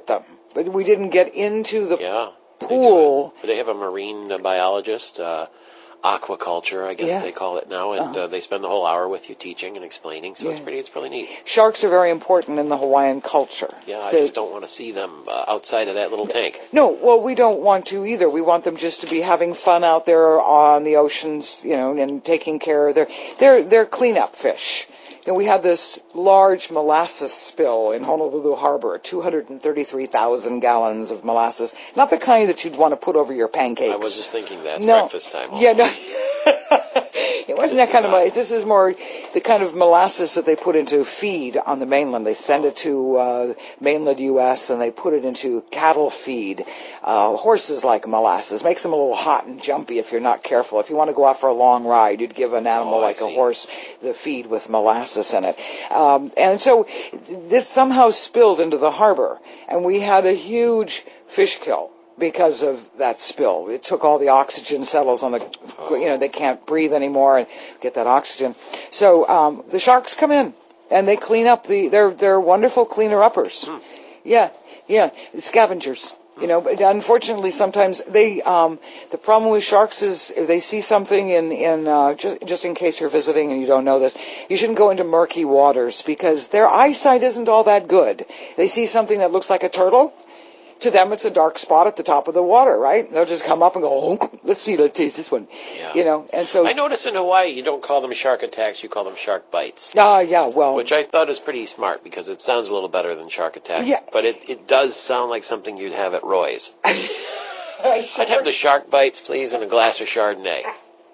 S2: but we didn't get into the
S4: pool. They have a marine biologist, aquaculture, I guess they call it now, and they spend the whole hour with you teaching and explaining, so it's really neat.
S2: Sharks are very important in the Hawaiian culture.
S4: Yeah, I just don't want to see them outside of that little tank.
S2: No, well, we don't want to either. We want them just to be having fun out there on the oceans, and taking care of they're cleanup fish. We had this large molasses spill in Honolulu Harbor, 233,000 gallons of molasses. Not the kind that you'd want to put over your pancakes.
S4: I was just thinking that's breakfast time.
S2: Yeah, no. It wasn't that kind of molasses. This is more the kind of molasses that they put into feed on the mainland. They send it to mainland U.S. and they put it into cattle feed. Horses like molasses. Makes them a little hot and jumpy if you're not careful. If you want to go out for a long ride, you'd give an animal like a horse the feed with molasses in it. And so this somehow spilled into the harbor, and we had a huge fish kill because of that spill. It took all the oxygen, settles on the, they can't breathe anymore and get that oxygen. So the sharks come in and they clean up they're wonderful cleaner-uppers. Yeah, scavengers. But unfortunately, sometimes the problem with sharks is if they see something just in case you're visiting and you don't know this, you shouldn't go into murky waters because their eyesight isn't all that good. They see something that looks like a turtle. To them, it's a dark spot at the top of the water, right? And they'll just come up and go, oh, let's taste this one. Yeah. And so
S4: I notice in Hawaii, you don't call them shark attacks, you call them shark bites.
S2: Which
S4: I thought is pretty smart because it sounds a little better than shark attacks.
S2: Yeah.
S4: But it does sound like something you'd have at Roy's. I'd have the shark bites, please, and a glass of Chardonnay.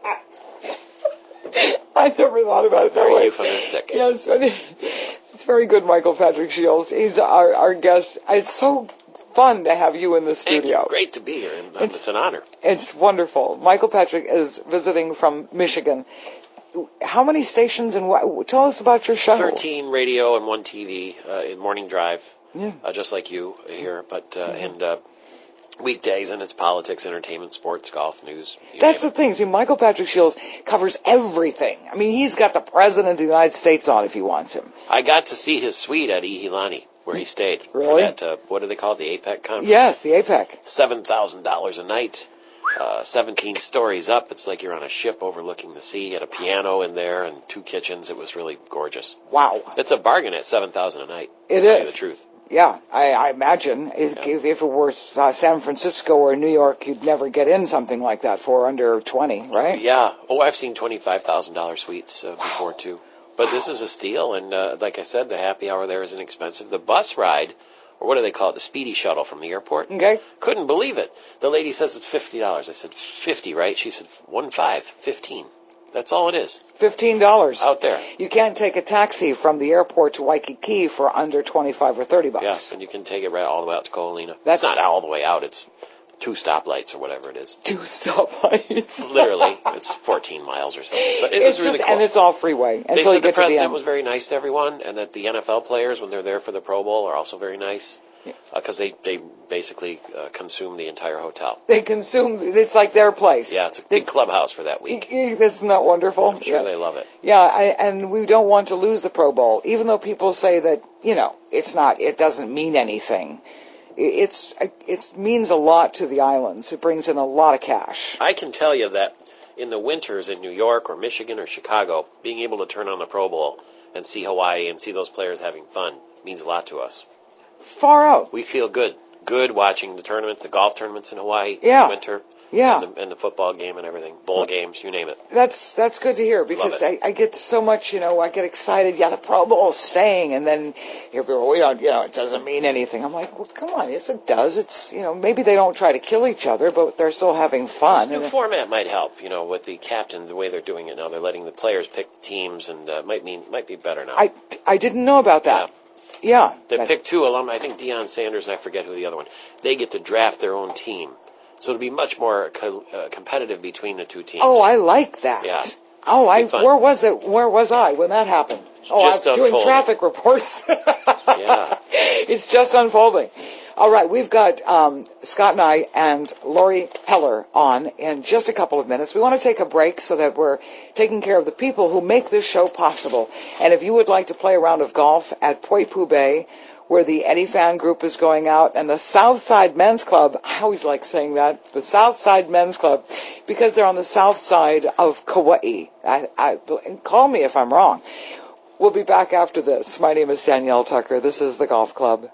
S2: I never thought about it that way.
S4: Very euphemistic.
S2: Yes, it's very good, Michael Patrick Shields. He's our guest. It's so fun to have you in the studio.
S4: Thank you. Great to be here. It's an honor.
S2: It's wonderful. Michael Patrick is visiting from Michigan. How many stations and what? Tell us about your show.
S4: 13 radio and 1 TV in morning drive, just like you here. But and weekdays, and it's politics, entertainment, sports, golf, news.
S2: That's the thing. See, Michael Patrick Shields covers everything. I mean, he's got the President of the United States on if he wants him.
S4: I got to see his suite at Ihilani, where he stayed.
S2: Really?
S4: For that, what do they call it, the APEC conference?
S2: Yes, the APEC.
S4: $7,000 a night, 17 stories up. It's like you're on a ship overlooking the sea. He had a piano in there and 2 kitchens. It was really gorgeous.
S2: Wow.
S4: It's a bargain at $7,000 a night.
S2: It is.
S4: To tell you the truth.
S2: Yeah, I imagine if it were San Francisco or New York, you'd never get in something like that for under 20, right?
S4: Yeah. Oh, I've seen $25,000 suites before, too. But this is a steal, and like I said, the happy hour there is inexpensive. The bus ride, or what do they call it, the speedy shuttle from the airport?
S2: Okay.
S4: Couldn't believe it. The lady says it's $50. I said, 50, right? She said, 15. That's all it is.
S2: $15
S4: out there.
S2: You can't take a taxi from the airport to Waikiki for under $25 or $30.
S4: Yes, and you can take it right all the way out to Ko'olina. It's not all the way out. It's 2 stoplights or whatever it is.
S2: 2 stoplights.
S4: Literally, it's 14 miles or something. But it was really cool.
S2: And it's all freeway.
S4: They said the president was very nice to everyone, and that the NFL players, when they're there for the Pro Bowl, are also very nice. Because they basically consume the entire hotel.
S2: They consume, it's like their place.
S4: Yeah, it's a big clubhouse for that week.
S2: That's not wonderful.
S4: I'm sure they love it.
S2: Yeah, and we don't want to lose the Pro Bowl, even though people say that, it doesn't mean anything. It means a lot to the islands. It brings in a lot of cash.
S4: I can tell you that in the winters in New York or Michigan or Chicago, being able to turn on the Pro Bowl and see Hawaii and see those players having fun means a lot to us.
S2: Far out.
S4: We feel good watching the tournament, the golf tournaments in Hawaii in the winter.
S2: Yeah.
S4: And the football game and everything. Bowl games, you name it.
S2: That's good to hear because I get so much, I get excited. Yeah, the Pro Bowl is staying. And then people, it doesn't mean anything. I'm like, well, come on. Yes, it does. It's, maybe they don't try to kill each other, but they're still having fun.
S4: This new format might help, with the captains, the way they're doing it now. They're letting the players pick the teams and might be better now.
S2: I didn't know about that. Yeah.
S4: They pick 2 alum. I think Deion Sanders, and I forget who the other one. They get to draft their own team. So it'll be much more competitive between the 2 teams.
S2: Oh, I like that.
S4: Yeah.
S2: Oh, where was it? Where was I when that happened? I'm doing traffic reports.
S4: Yeah.
S2: It's just unfolding. All right, we've got Scott and I and Lori Heller on in just a couple of minutes. We want to take a break so that we're taking care of the people who make this show possible. And if you would like to play a round of golf at Poipu Bay, where the Eddie Fan Group is going out, and the Southside Men's Club. I always like saying that, the Southside Men's Club, because they're on the south side of Kauai. Call me if I'm wrong. We'll be back after this. My name is Danielle Tucker. This is the Golf Club.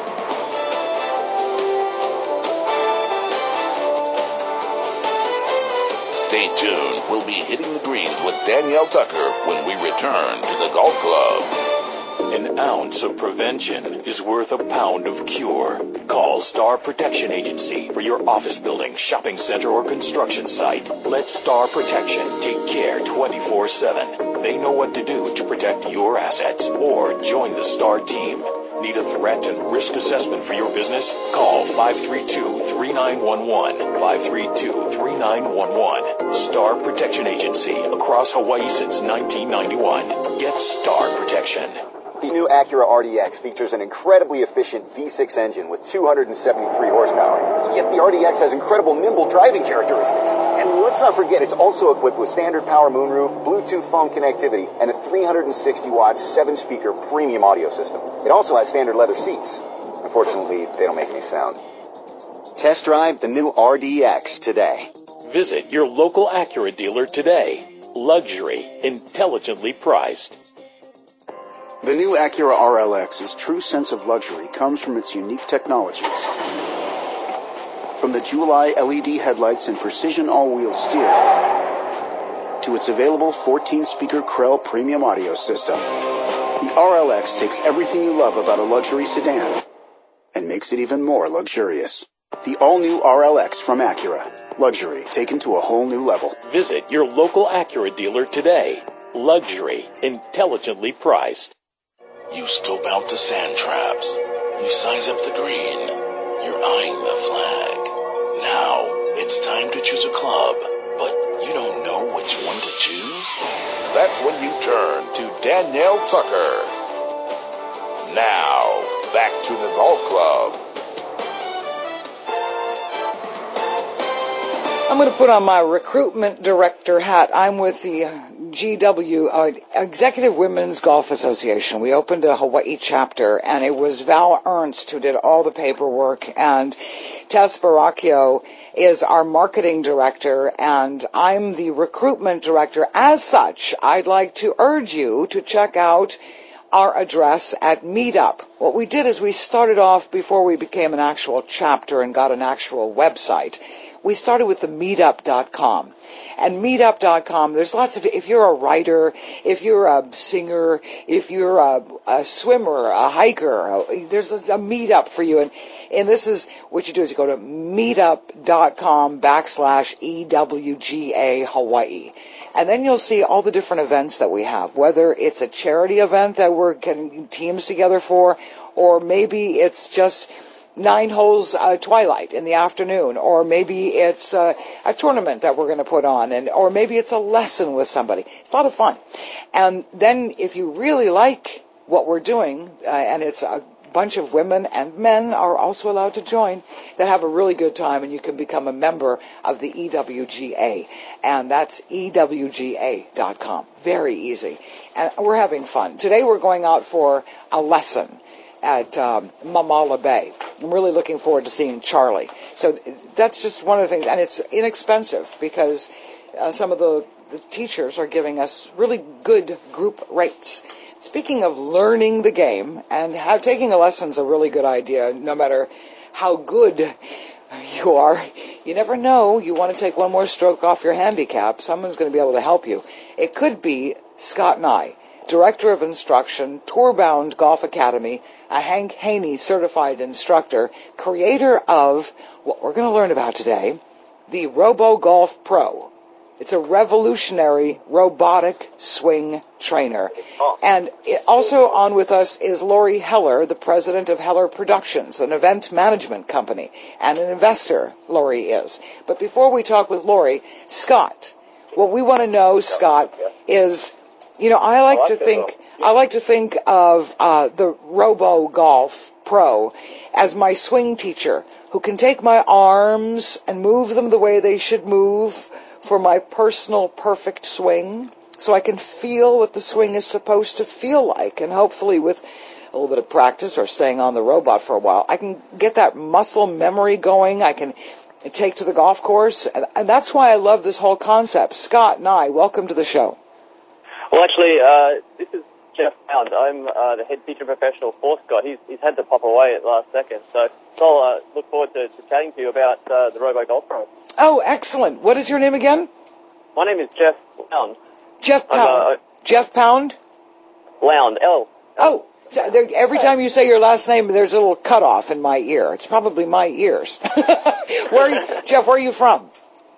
S1: Stay tuned. We'll be hitting the greens with Danielle Tucker when we return to the Golf Club.
S3: An ounce of prevention is worth a pound of cure. Call Star Protection Agency for your office building, shopping center, or construction site. Let Star Protection take care 24/7. They know what to do to protect your assets. Or join the Star team. Need a threat and risk assessment for your business? Call 532-3911. 532-3911. Star Protection Agency, across Hawaii since 1991. Get Star Protection.
S6: The new Acura RDX features an incredibly efficient V6 engine with 273 horsepower. Yet the RDX has incredible nimble driving characteristics. And let's not forget, it's also equipped with standard power moonroof, Bluetooth phone connectivity, and a 360-watt 7-speaker premium audio system. It also has standard leather seats. Unfortunately, they don't make any sound. Test drive the new RDX today.
S3: Visit your local Acura dealer today. Luxury, intelligently priced.
S7: The new Acura RLX's true sense of luxury comes from its unique technologies. From the July LED headlights and precision all-wheel steer, to its available 14-speaker Krell premium audio system, the RLX takes everything you love about a luxury sedan and makes it even more luxurious. The all-new RLX from Acura. Luxury taken to a whole new level.
S3: Visit your local Acura dealer today. Luxury, intelligently priced.
S1: You scope out the sand traps. You size up the green. You're eyeing the flag. Now, it's time to choose a club, but you don't know which one to choose? That's when you turn to Danielle Tucker. Now, back to the Golf Club.
S2: I'm going to put on my recruitment director hat. I'm with the GW, Executive Women's Golf Association. We opened a Hawaii chapter, and it was Val Ernst who did all the paperwork, and Tess Baracchio is our marketing director, and I'm the recruitment director. As such, I'd like to urge you to check out our address at Meetup. What we did is we started off before we became an actual chapter and got an actual website. We started with the meetup.com. And meetup.com, there's lots of, if you're a writer, if you're a singer, if you're a swimmer, a hiker, there's a meetup for you. And this is, what you do is you go to meetup.com/EWGA Hawaii. And then you'll see all the different events that we have, whether it's a charity event that we're getting teams together for, or maybe it's just 9 holes twilight in the afternoon, or maybe it's a tournament that we're going to put on, or maybe it's a lesson with somebody. It's a lot of fun. And then if you really like what we're doing, and it's a bunch of women and men are also allowed to join, that have a really good time, and you can become a member of the EWGA. And that's EWGA.com. Very easy. And we're having fun. Today we're going out for a lesson at Mamala Bay. I'm really looking forward to seeing Charlie. So that's just one of the things, and it's inexpensive because some of the teachers are giving us really good group rates. Speaking of learning the game, and taking a lesson's a really good idea, no matter how good you are. You never know. You want to take one more stroke off your handicap. Someone's going to be able to help you. It could be Scott Nye, Director of Instruction, Tourbound Golf Academy, a Hank Haney certified instructor, creator of what we're going to learn about today, the Robo Golf Pro. It's a revolutionary robotic swing trainer. And also on with us is Lori Heller, the president of Heller Productions, an event management company, and an investor, Lori is. But before we talk with Lori, Scott, what we want to know, Scott, is, you know, I like to think of the Robo Golf Pro as my swing teacher, who can take my arms and move them the way they should move for my personal perfect swing, so I can feel what the swing is supposed to feel like, and hopefully with a little bit of practice or staying on the robot for a while, I can get that muscle memory going. I can take to the golf course. And that's why I love this whole concept. Scott Nye, welcome to the show.
S12: Well, actually, this is Jeff Pound. I'm the head teacher professional for Scott. He's had to pop away at the last second. So I'll look forward to chatting to you about the Robo Golf Pro.
S2: Oh, excellent. What is your name again?
S12: My name is Jeff Pound.
S2: Jeff Pound. Jeff Pound?
S12: Lound, L.
S2: Oh, so every time you say your last name, there's a little cutoff in my ear. It's probably my ears. Jeff, where are you from?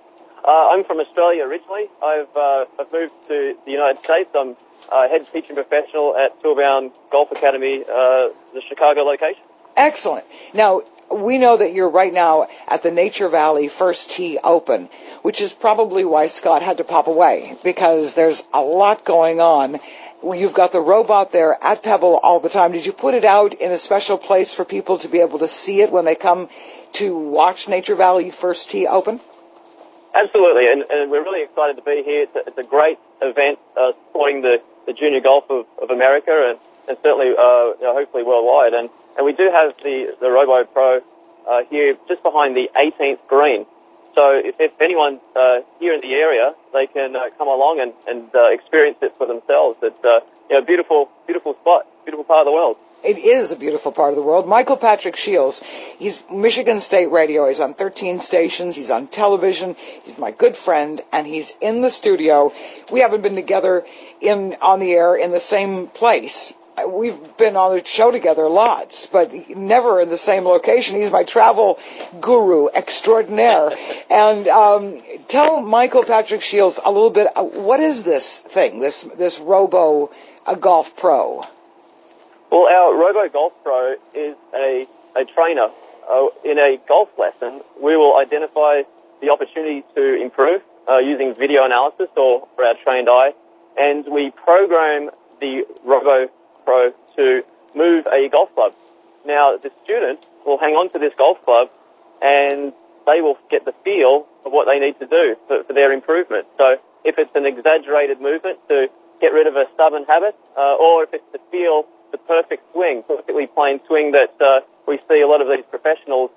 S12: I'm from Australia originally. I've moved to the United States. I'm head teaching professional at Tourbound Golf Academy, the Chicago location.
S2: Excellent. Now, we know that you're right now at the Nature Valley First Tee Open, which is probably why Scott had to pop away, because there's a lot going on. You've got the robot there at Pebble all the time. Did you put it out in a special place for people to be able to see it when they come to watch Nature Valley First Tee Open?
S12: Absolutely, and we're really excited to be here. It's a great event supporting the junior golf of America and certainly hopefully worldwide. And we do have the Robo Pro here just behind the 18th green. So if anyone's here in the area, they can come along and experience it for themselves. It's a beautiful spot, beautiful part of the world.
S2: It is a beautiful part of the world. Michael Patrick Shields, he's Michigan State Radio. He's on 13 stations. He's on television. He's my good friend, and he's in the studio. We haven't been together on the air in the same place. We've been on the show together lots, but never in the same location. He's my travel guru extraordinaire. And tell Michael Patrick Shields a little bit, what is this thing, this Robo Golf Pro?
S12: Well, our Robo Golf Pro is a trainer. In a golf lesson, we will identify the opportunity to improve using video analysis or for our trained eye, and we program the Robo Pro to move a golf club. Now, the student will hang on to this golf club, and they will get the feel of what they need to do for their improvement. So if it's an exaggerated movement to get rid of a stubborn habit, or if it's to feel the perfect swing, perfectly plain swing that we see a lot of these professionals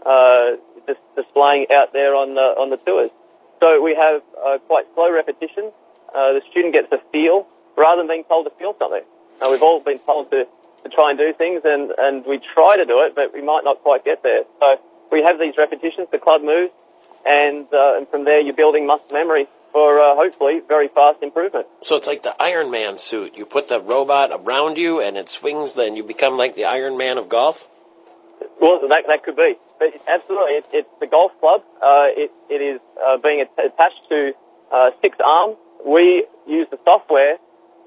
S12: just displaying out there on the tours. So we have quite slow repetitions. The student gets a feel rather than being told to feel something. We've all been told to try and do things, and we try to do it, but we might not quite get there. So we have these repetitions, the club moves, and from there you're building muscle memory for hopefully very fast improvement.
S4: So it's like the Iron Man suit. You put the robot around you and it swings, then you become like the Iron Man of golf?
S12: Well, that could be. But absolutely, it's the golf club. It is being attached to 6 arms. We use the software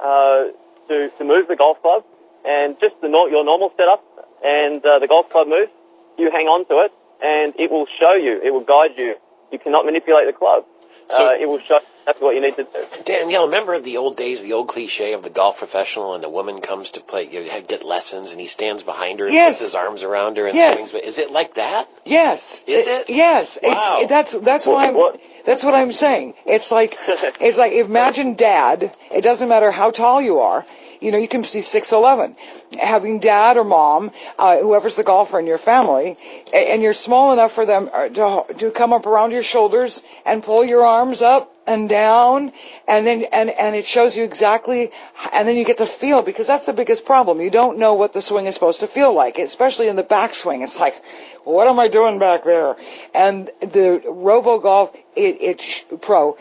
S12: to move the golf club, and just your normal setup, and the golf club moves. You hang on to it, and it will show you. It will guide you. You cannot manipulate the club. So it will show that's what you need to do.
S4: Danielle, remember the old days, the old cliche of the golf professional, and the woman comes to play, get lessons, and he stands behind her and puts his arms around her and swings. Is it like that?
S2: Yes.
S4: Is it?
S2: Yes.
S4: Wow.
S2: That's what I'm saying. It's like imagine Dad. It doesn't matter how tall you are. You can see 6'11". Having dad or mom, whoever's the golfer in your family, and you're small enough for them to come up around your shoulders and pull your arms up and down, and then and it shows you exactly, and then you get to feel, because that's the biggest problem. You don't know what the swing is supposed to feel like, especially in the backswing. It's like, what am I doing back there? And the Robo Golf Pro,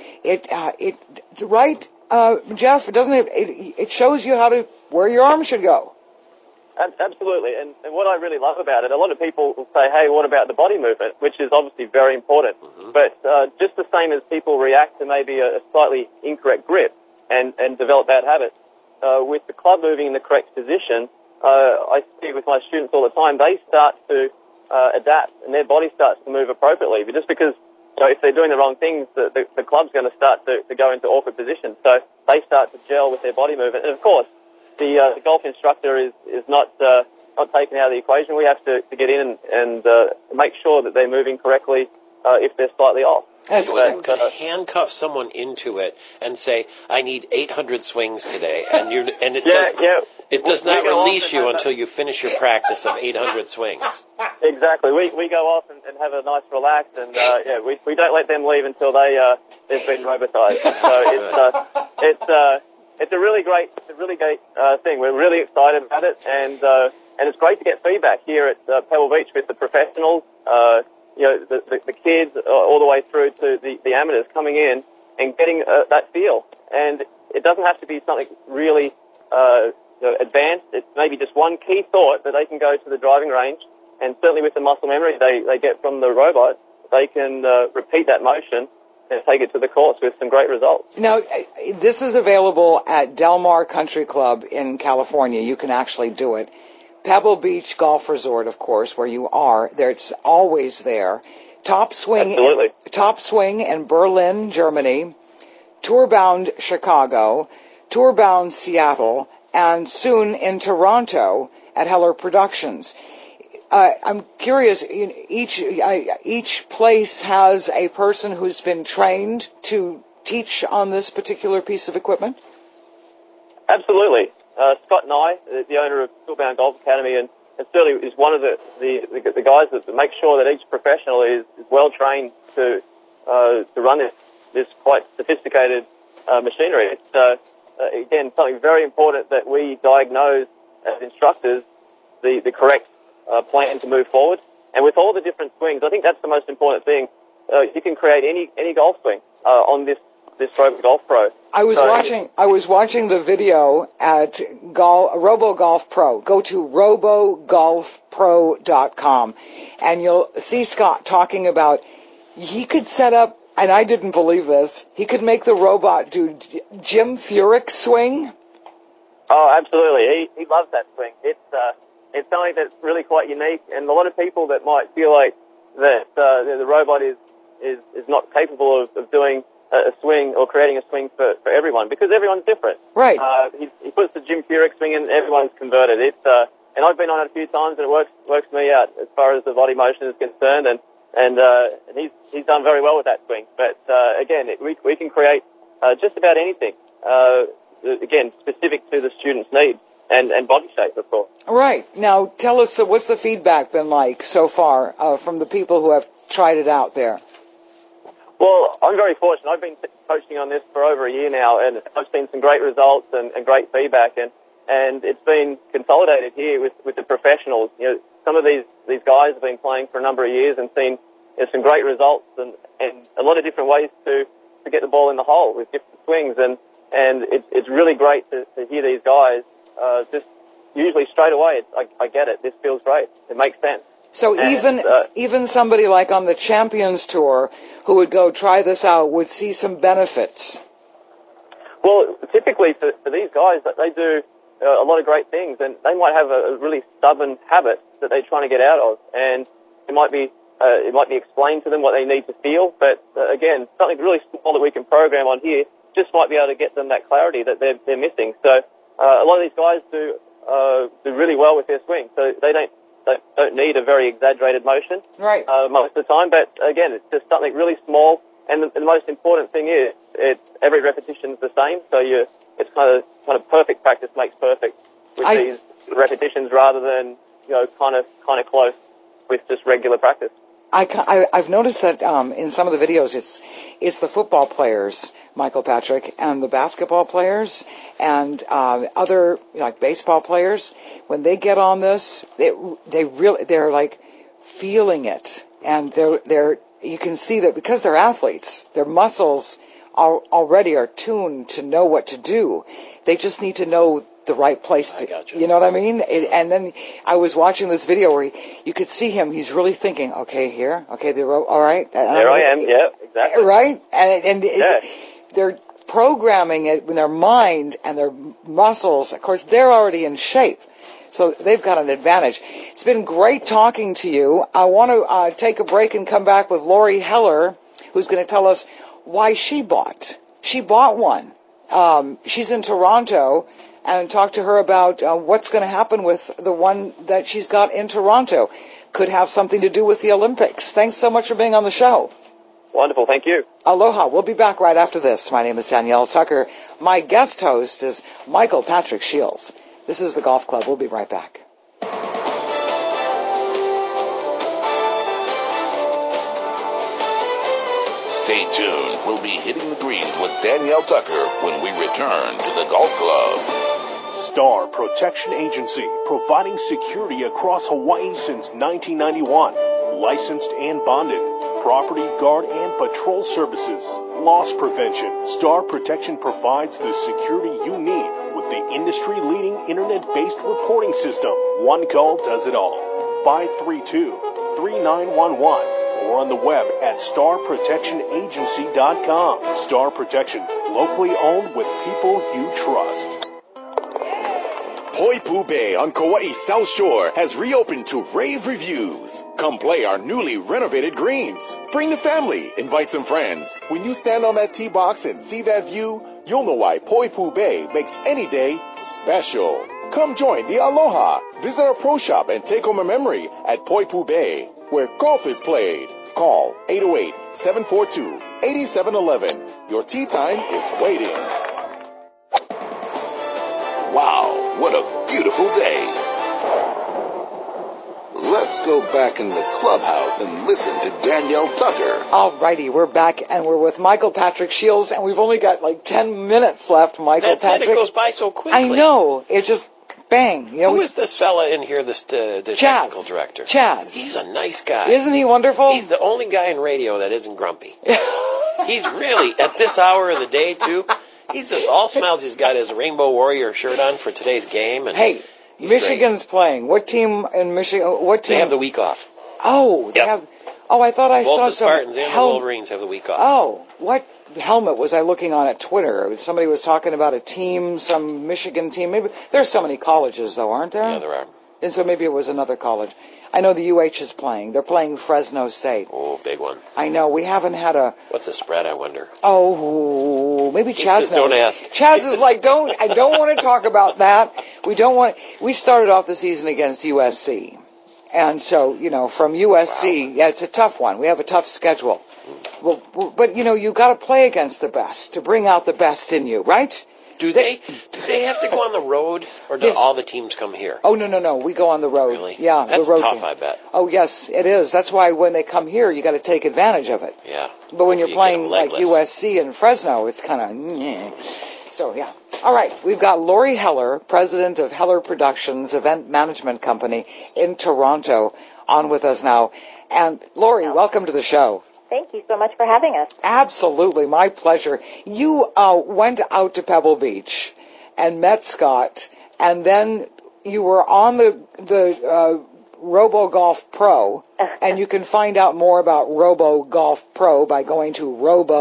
S2: Jeff, doesn't it? It shows you where your arm should go.
S12: Absolutely, and what I really love about it, a lot of people will say, hey, what about the body movement, which is obviously very important. Mm-hmm. But just the same as people react to maybe a slightly incorrect grip and develop bad habits, with the club moving in the correct position, I see with my students all the time, they start to adapt, and their body starts to move appropriately. But just because if they're doing the wrong things, the club's going to start to go into awkward positions. So they start to gel with their body movement. And of course, the golf instructor is not taken out of the equation. We have to get in and make sure that they're moving correctly if they're slightly off.
S4: I'm going to handcuff someone into it and say, I need 800 swings today. And it It does not release you until you finish your practice of 800 swings.
S12: Exactly. We go off and have a nice relax, and we don't let them leave until they've been robotized. So it's a really great thing. We're really excited about it, and it's great to get feedback here at Pebble Beach with the professionals, the kids, all the way through to the amateurs coming in and getting that feel. And it doesn't have to be something really advanced. It's maybe just one key thought that they can go to the driving range, and certainly with the muscle memory they get from the robot, they can repeat that motion and take it to the course with some great results.
S2: Now, this is available at Del Mar Country Club in California. You can actually do it. Pebble Beach Golf Resort, of course, where you are, it's always there. Top Swing in Berlin, Germany, Tourbound Chicago, Tourbound Seattle, and soon in Toronto at Heller Productions. I'm curious, each place has a person who's been trained to teach on this particular piece of equipment?
S12: Absolutely. Scott Nye, the owner of Tourbound Golf Academy, and certainly is one of the guys that make sure that each professional is well trained to run this quite sophisticated machinery. It's again something very important that we diagnose as instructors the correct plan to move forward. And with all the different swings, I think that's the most important thing. You can create any golf swing on this Robo Golf Pro.
S2: I was watching the video at Robo Golf Pro. Go to robogolfpro.com, and you'll see Scott talking about he could set up, and I didn't believe this, he could make the robot do Jim Furyk swing.
S12: Oh, absolutely. He loves that swing. It's something that's really quite unique, and a lot of people that might feel like that the robot is not capable of doing a swing or creating a swing for everyone, because everyone's different.
S2: Right.
S12: He puts the Jim Furyk swing in, and everyone's converted. And I've been on it a few times, and it works me out as far as the body motion is concerned, and he's done very well with that swing. But again, we can create just about anything. Again, specific to the student's needs and body shape, of course.
S2: Right. Now, tell us, what's the feedback been like so far from the people who have tried it out there?
S12: Well, I'm very fortunate. I've been coaching on this for over a year now, and I've seen some great results and great feedback, and it's been consolidated here with the professionals. You know, some of these guys have been playing for a number of years and seen some great results and a lot of different ways to get the ball in the hole with different swings, and it's really great to hear these guys just usually straight away. I get it. This feels great. It makes sense.
S2: So even somebody like on the Champions Tour who would go try this out would see some benefits.
S12: Well, typically for these guys, they do a lot of great things, and they might have a really stubborn habit that they're trying to get out of, and it might be explained to them what they need to feel. But again, something really small that we can program on here just might be able to get them that clarity that they're missing. So a lot of these guys do really well with their swing, so they don't need a very exaggerated motion most of the time. But again, it's just something really small, and the most important thing is every repetition is the same. So it's kind of perfect practice makes perfect with these repetitions, rather than kind of close with just regular practice.
S2: I've noticed that in some of the videos, it's the football players, Michael Patrick, and the basketball players, and other like baseball players. When they get on this, they're like feeling it, and you can see that because they're athletes, their muscles already are tuned to know what to do. They just need to know the right place to, you know what I mean? And then I was watching this video where you could see him. He's really thinking, okay, here, okay, all right.
S12: There I am. Yeah, exactly.
S2: Right, and they're programming it in their mind and their muscles. Of course, they're already in shape, so they've got an advantage. It's been great talking to you. I want to take a break and come back with Lori Heller, who's going to tell us why she bought one. She's in Toronto, and talk to her about what's going to happen with the one that she's got in Toronto. Could have something to do with the Olympics. Thanks so much for being on the show.
S12: Wonderful, thank you.
S2: Aloha. We'll be back right after this. My name is Danielle Tucker. My guest host is Michael Patrick Shields. This is the Golf Club. We'll be right back.
S1: Stay tuned. We'll be hitting the greens with Danielle Tucker when we return to the Golf Club.
S5: Star Protection Agency, providing security across Hawaii since 1991. Licensed and bonded. Property guard and patrol services. Loss prevention. Star Protection provides the security you need with the industry-leading internet-based reporting system. One call does it all. 532-3911. Or on the web at starprotectionagency.com. Star Protection, locally owned with people you trust.
S13: Poipu Bay on Kauai South Shore has reopened to rave reviews. Come play our newly renovated greens. Bring the family, invite some friends. When you stand on that tee box and see that view, you'll know why Poipu Bay makes any day special. Come join the Aloha. Visit our pro shop and take home a memory at Poipu Bay, where golf is played. Call 808-742-8711. Your tee time is waiting.
S1: Wow, what a beautiful day. Let's go back in the clubhouse and listen to Danielle Tucker.
S2: All righty, we're back, and we're with Michael Patrick Shields, and we've only got like 10 minutes left, Michael Patrick.
S4: It goes by so quickly.
S2: I know. It's just bang. You know,
S4: who is this fella in here, the technical director?
S2: Chaz.
S4: He's a nice guy.
S2: Isn't he wonderful?
S4: He's the only guy in radio that isn't grumpy. He's really, at this hour of the day, too, he's just all smiles. He's got his Rainbow Warrior shirt on for today's game. And
S2: hey, Michigan's playing. What team in Michigan? What team?
S4: They have the week off.
S2: Oh, they have. Oh, I thought I saw some.
S4: Both the Spartans and the Wolverines have the week off.
S2: Oh, what helmet was I looking on at Twitter? Somebody was talking about a team, some Michigan team. Maybe there's so many colleges, though, aren't there?
S4: Yeah, there are.
S2: And so maybe it was another college. I know the UH is playing. They're playing Fresno State.
S4: Oh, big one.
S2: I know. We haven't had a...
S4: What's the spread, I wonder?
S2: Oh, maybe Chaz knows.
S4: Don't ask.
S2: Chaz is like, I don't want to talk about that. We started off the season against USC. And so, from USC, yeah, it's a tough one. We have a tough schedule. Well, but, you got to play against the best to bring out the best in you, right?
S4: Do they have to go on the road, or do all the teams come here?
S2: Oh, no. We go on the road.
S4: Really?
S2: Yeah,
S4: that's
S2: the road
S4: tough,
S2: game.
S4: I bet.
S2: Oh, yes, it is. That's why when they come here, you got to take advantage of it.
S4: Yeah.
S2: But when you're playing like USC and Fresno, it's kind of... So, yeah. All right, we've got Lori Heller, president of Heller Productions, event management company in Toronto, on with us now. And Lori, welcome to the show.
S14: Thank you so much for having us.
S2: Absolutely, my pleasure. You went out to Pebble Beach and met Scott, and then you were on the Robo Golf Pro, and you can find out more about Robo Golf Pro by going to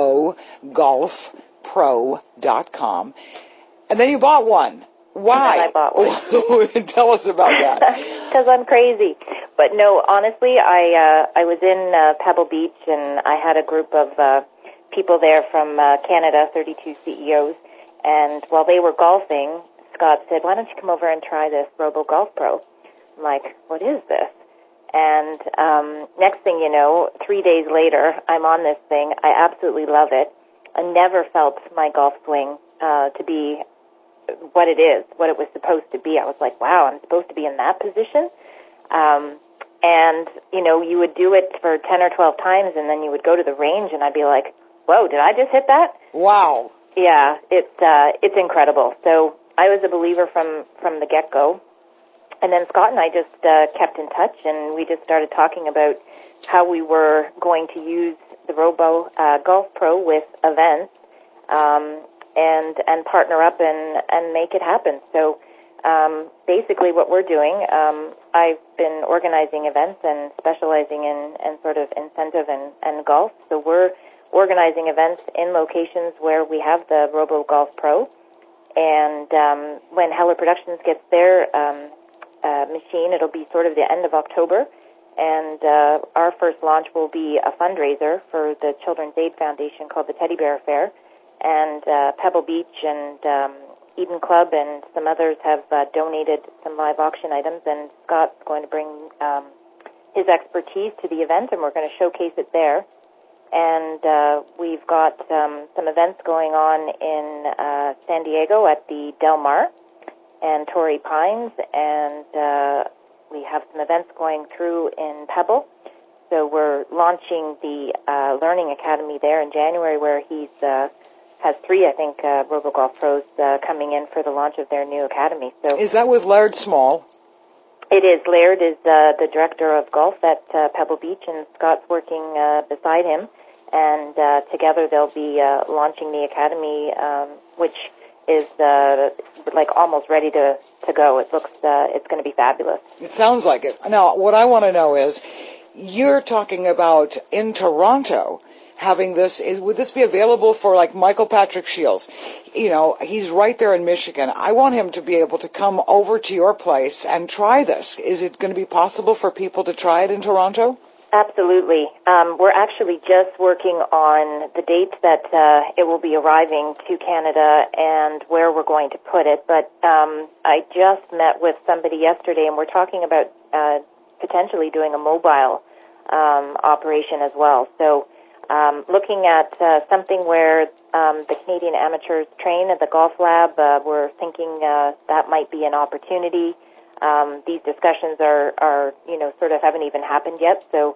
S2: robogolfpro.com. And then you bought one. Why?
S14: I bought one.
S2: Tell us about that.
S14: Because I'm crazy. But no, honestly, I was in Pebble Beach, and I had a group of people there from Canada, 32 CEOs. And while they were golfing, Scott said, "Why don't you come over and try this Robo Golf Pro?" I'm like, "What is this?" And next thing you know, 3 days later, I'm on this thing. I absolutely love it. I never felt my golf swing to be what it is, what it was supposed to be. I was like, wow, I'm supposed to be in that position? And, you would do it for 10 or 12 times, and then you would go to the range, and I'd be like, whoa, did I just hit that?
S2: Wow.
S14: Yeah, it's incredible. So I was a believer from the get-go. And then Scott and I just kept in touch, and we just started talking about how we were going to use the Robo Golf Pro with events and partner up and make it happen. So basically what we're doing, I've been organizing events and specializing in sort of incentive and golf. So we're organizing events in locations where we have the Robo Golf Pro. And when Heller Productions gets their machine, it'll be sort of the end of October. And our first launch will be a fundraiser for the Children's Aid Foundation called the Teddy Bear Fair. And Pebble Beach and Eden Club and some others have donated some live auction items, and Scott's going to bring his expertise to the event, and we're going to showcase it there. And we've got some events going on in San Diego at the Del Mar, and Torrey Pines, and we have some events going through in Pebble. So we're launching the Learning Academy there in January, where he's has 3, I think, RoboGolf pros coming in for the launch of their new academy. So
S2: is that with Laird Small?
S14: It is. Laird is the director of golf at Pebble Beach, and Scott's working beside him. And together they'll be launching the academy, which is like almost ready to go. It looks it's going to be fabulous.
S2: It sounds like it. Now, what I want to know is, you're talking about in Toronto having this. Would this be available for like Michael Patrick Shields? You know, he's right there in Michigan. I want him to be able to come over to your place and try this. Is it going to be possible for people to try it in Toronto?
S14: Absolutely. We're actually just working on the dates that it will be arriving to Canada and where we're going to put it. But I just met with somebody yesterday, and we're talking about potentially doing a mobile operation as well. So looking at something where the Canadian amateurs train at the Golf Lab, we're thinking that might be an opportunity. These discussions are sort of haven't even happened yet, so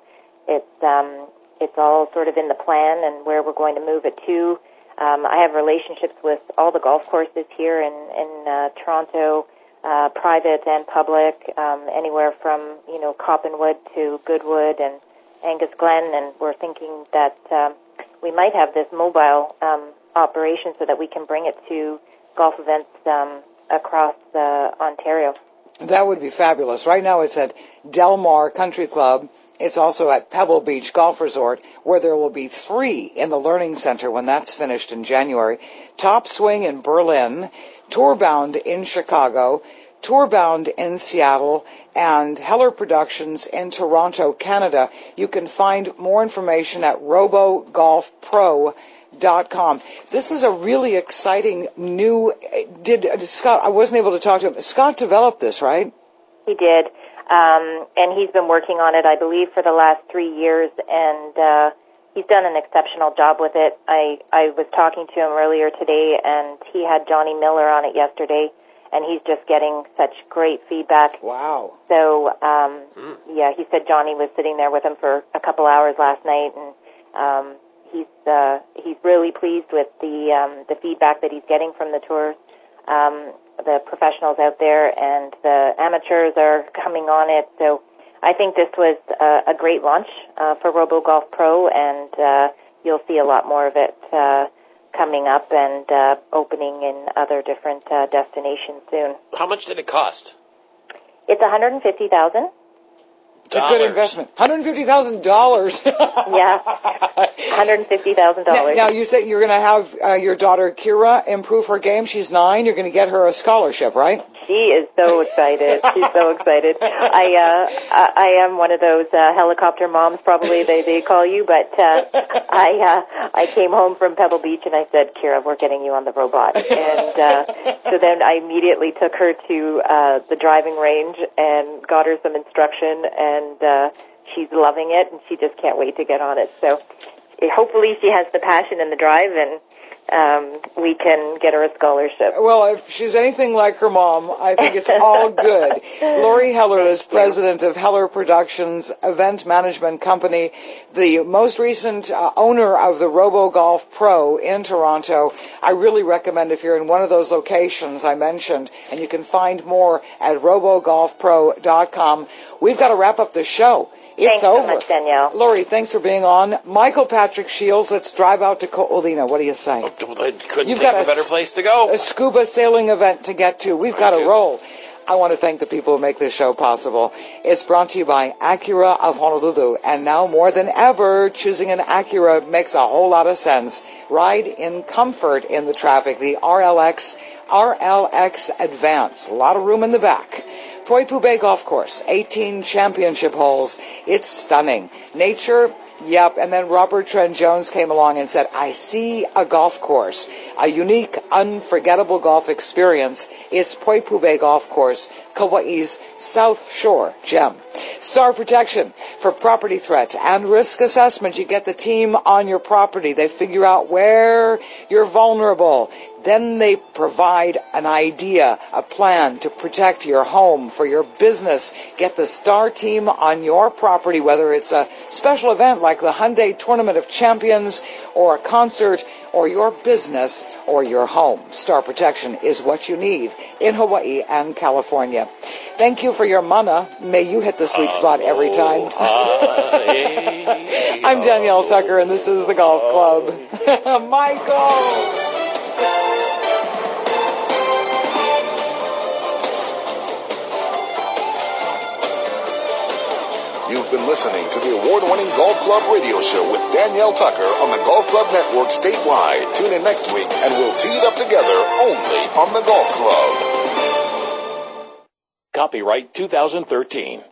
S14: it's all sort of in the plan and where we're going to move it to. I have relationships with all the golf courses here in Toronto, private and public, anywhere from Coppenwood to Goodwood and Angus Glen, and we're thinking that we might have this mobile operation so that we can bring it to golf events across Ontario.
S2: That would be fabulous. Right now it's at Del Mar Country Club. It's also at Pebble Beach Golf Resort, where there will be 3 in the Learning Center when that's finished in January. Top Swing in Berlin, Tourbound in Chicago, Tourbound in Seattle, and Heller Productions in Toronto, Canada. You can find more information at RoboGolfPro.com. This is a really exciting new. Did Scott? I wasn't able to talk to him. Scott developed this, right?
S14: He did, and he's been working on it, I believe, for the last 3 years, and he's done an exceptional job with it. I was talking to him earlier today, and he had Johnny Miller on it yesterday, and he's just getting such great feedback.
S2: Wow!
S14: So, yeah, he said Johnny was sitting there with him for a couple hours last night, and he's really pleased with the feedback that he's getting from the tours, the professionals out there, and the amateurs are coming on it. So I think this was a great launch for RoboGolf Pro, and you'll see a lot more of it coming up and opening in other different destinations soon.
S4: How much did it cost?
S14: It's $150,000.
S2: It's a good investment. $150,000.
S14: Yeah, $150,000.
S2: Now, you say you're going to have your daughter Kira improve her game. She's 9. You're going to get her a scholarship, right?
S14: She is so excited. She's so excited. I am one of those helicopter moms, probably they call you. But I came home from Pebble Beach and I said, Kira, we're getting you on the robot. And so then I immediately took her to the driving range and got her some instruction, and she's loving it, and she just can't wait to get on it. So hopefully she has the passion and the drive, and we can get her a scholarship.
S2: Well, if she's anything like her mom, I think it's all good. Lori Heller is president of Heller Productions Event Management Company, the most recent owner of the RoboGolf Pro in Toronto. I really recommend, if you're in one of those locations I mentioned, and you can find more at RoboGolfPro.com. We've got to wrap up the show. It's over.
S14: Thanks so much, Danielle.
S2: Lori, thanks for being on. Michael Patrick Shields, let's drive out to Ko'olina. What do you say?
S4: I couldn't think of a better place to go.
S2: A scuba sailing event to get to. We've got to roll. I want to thank the people who make this show possible. It's brought to you by Acura of Honolulu. And now more than ever, choosing an Acura makes a whole lot of sense. Ride in comfort in the traffic. The RLX Advance. A lot of room in the back. Poipu Bay Golf Course, 18 championship holes. It's stunning. Nature, yep. And then Robert Trent Jones came along and said, I see a golf course, a unique, unforgettable golf experience. It's Poipu Bay Golf Course, Kauai's South Shore gem. Star Protection for property threat and risk assessment. You get the team on your property. They figure out where you're vulnerable. Then they provide an idea, a plan to protect your home for your business. Get the Star team on your property, whether it's a special event like the Hyundai Tournament of Champions or a concert or your business or your home. Star Protection is what you need in Hawaii and California. Thank you for your mana. May you hit the sweet spot every time. I'm Danielle Tucker, and this is the Golf Club. Michael!
S1: You've been listening to the award-winning Golf Club radio show with Danielle Tucker on the Golf Club Network statewide. Tune in next week and we'll tee it up together only on the Golf Club.
S3: Copyright 2013.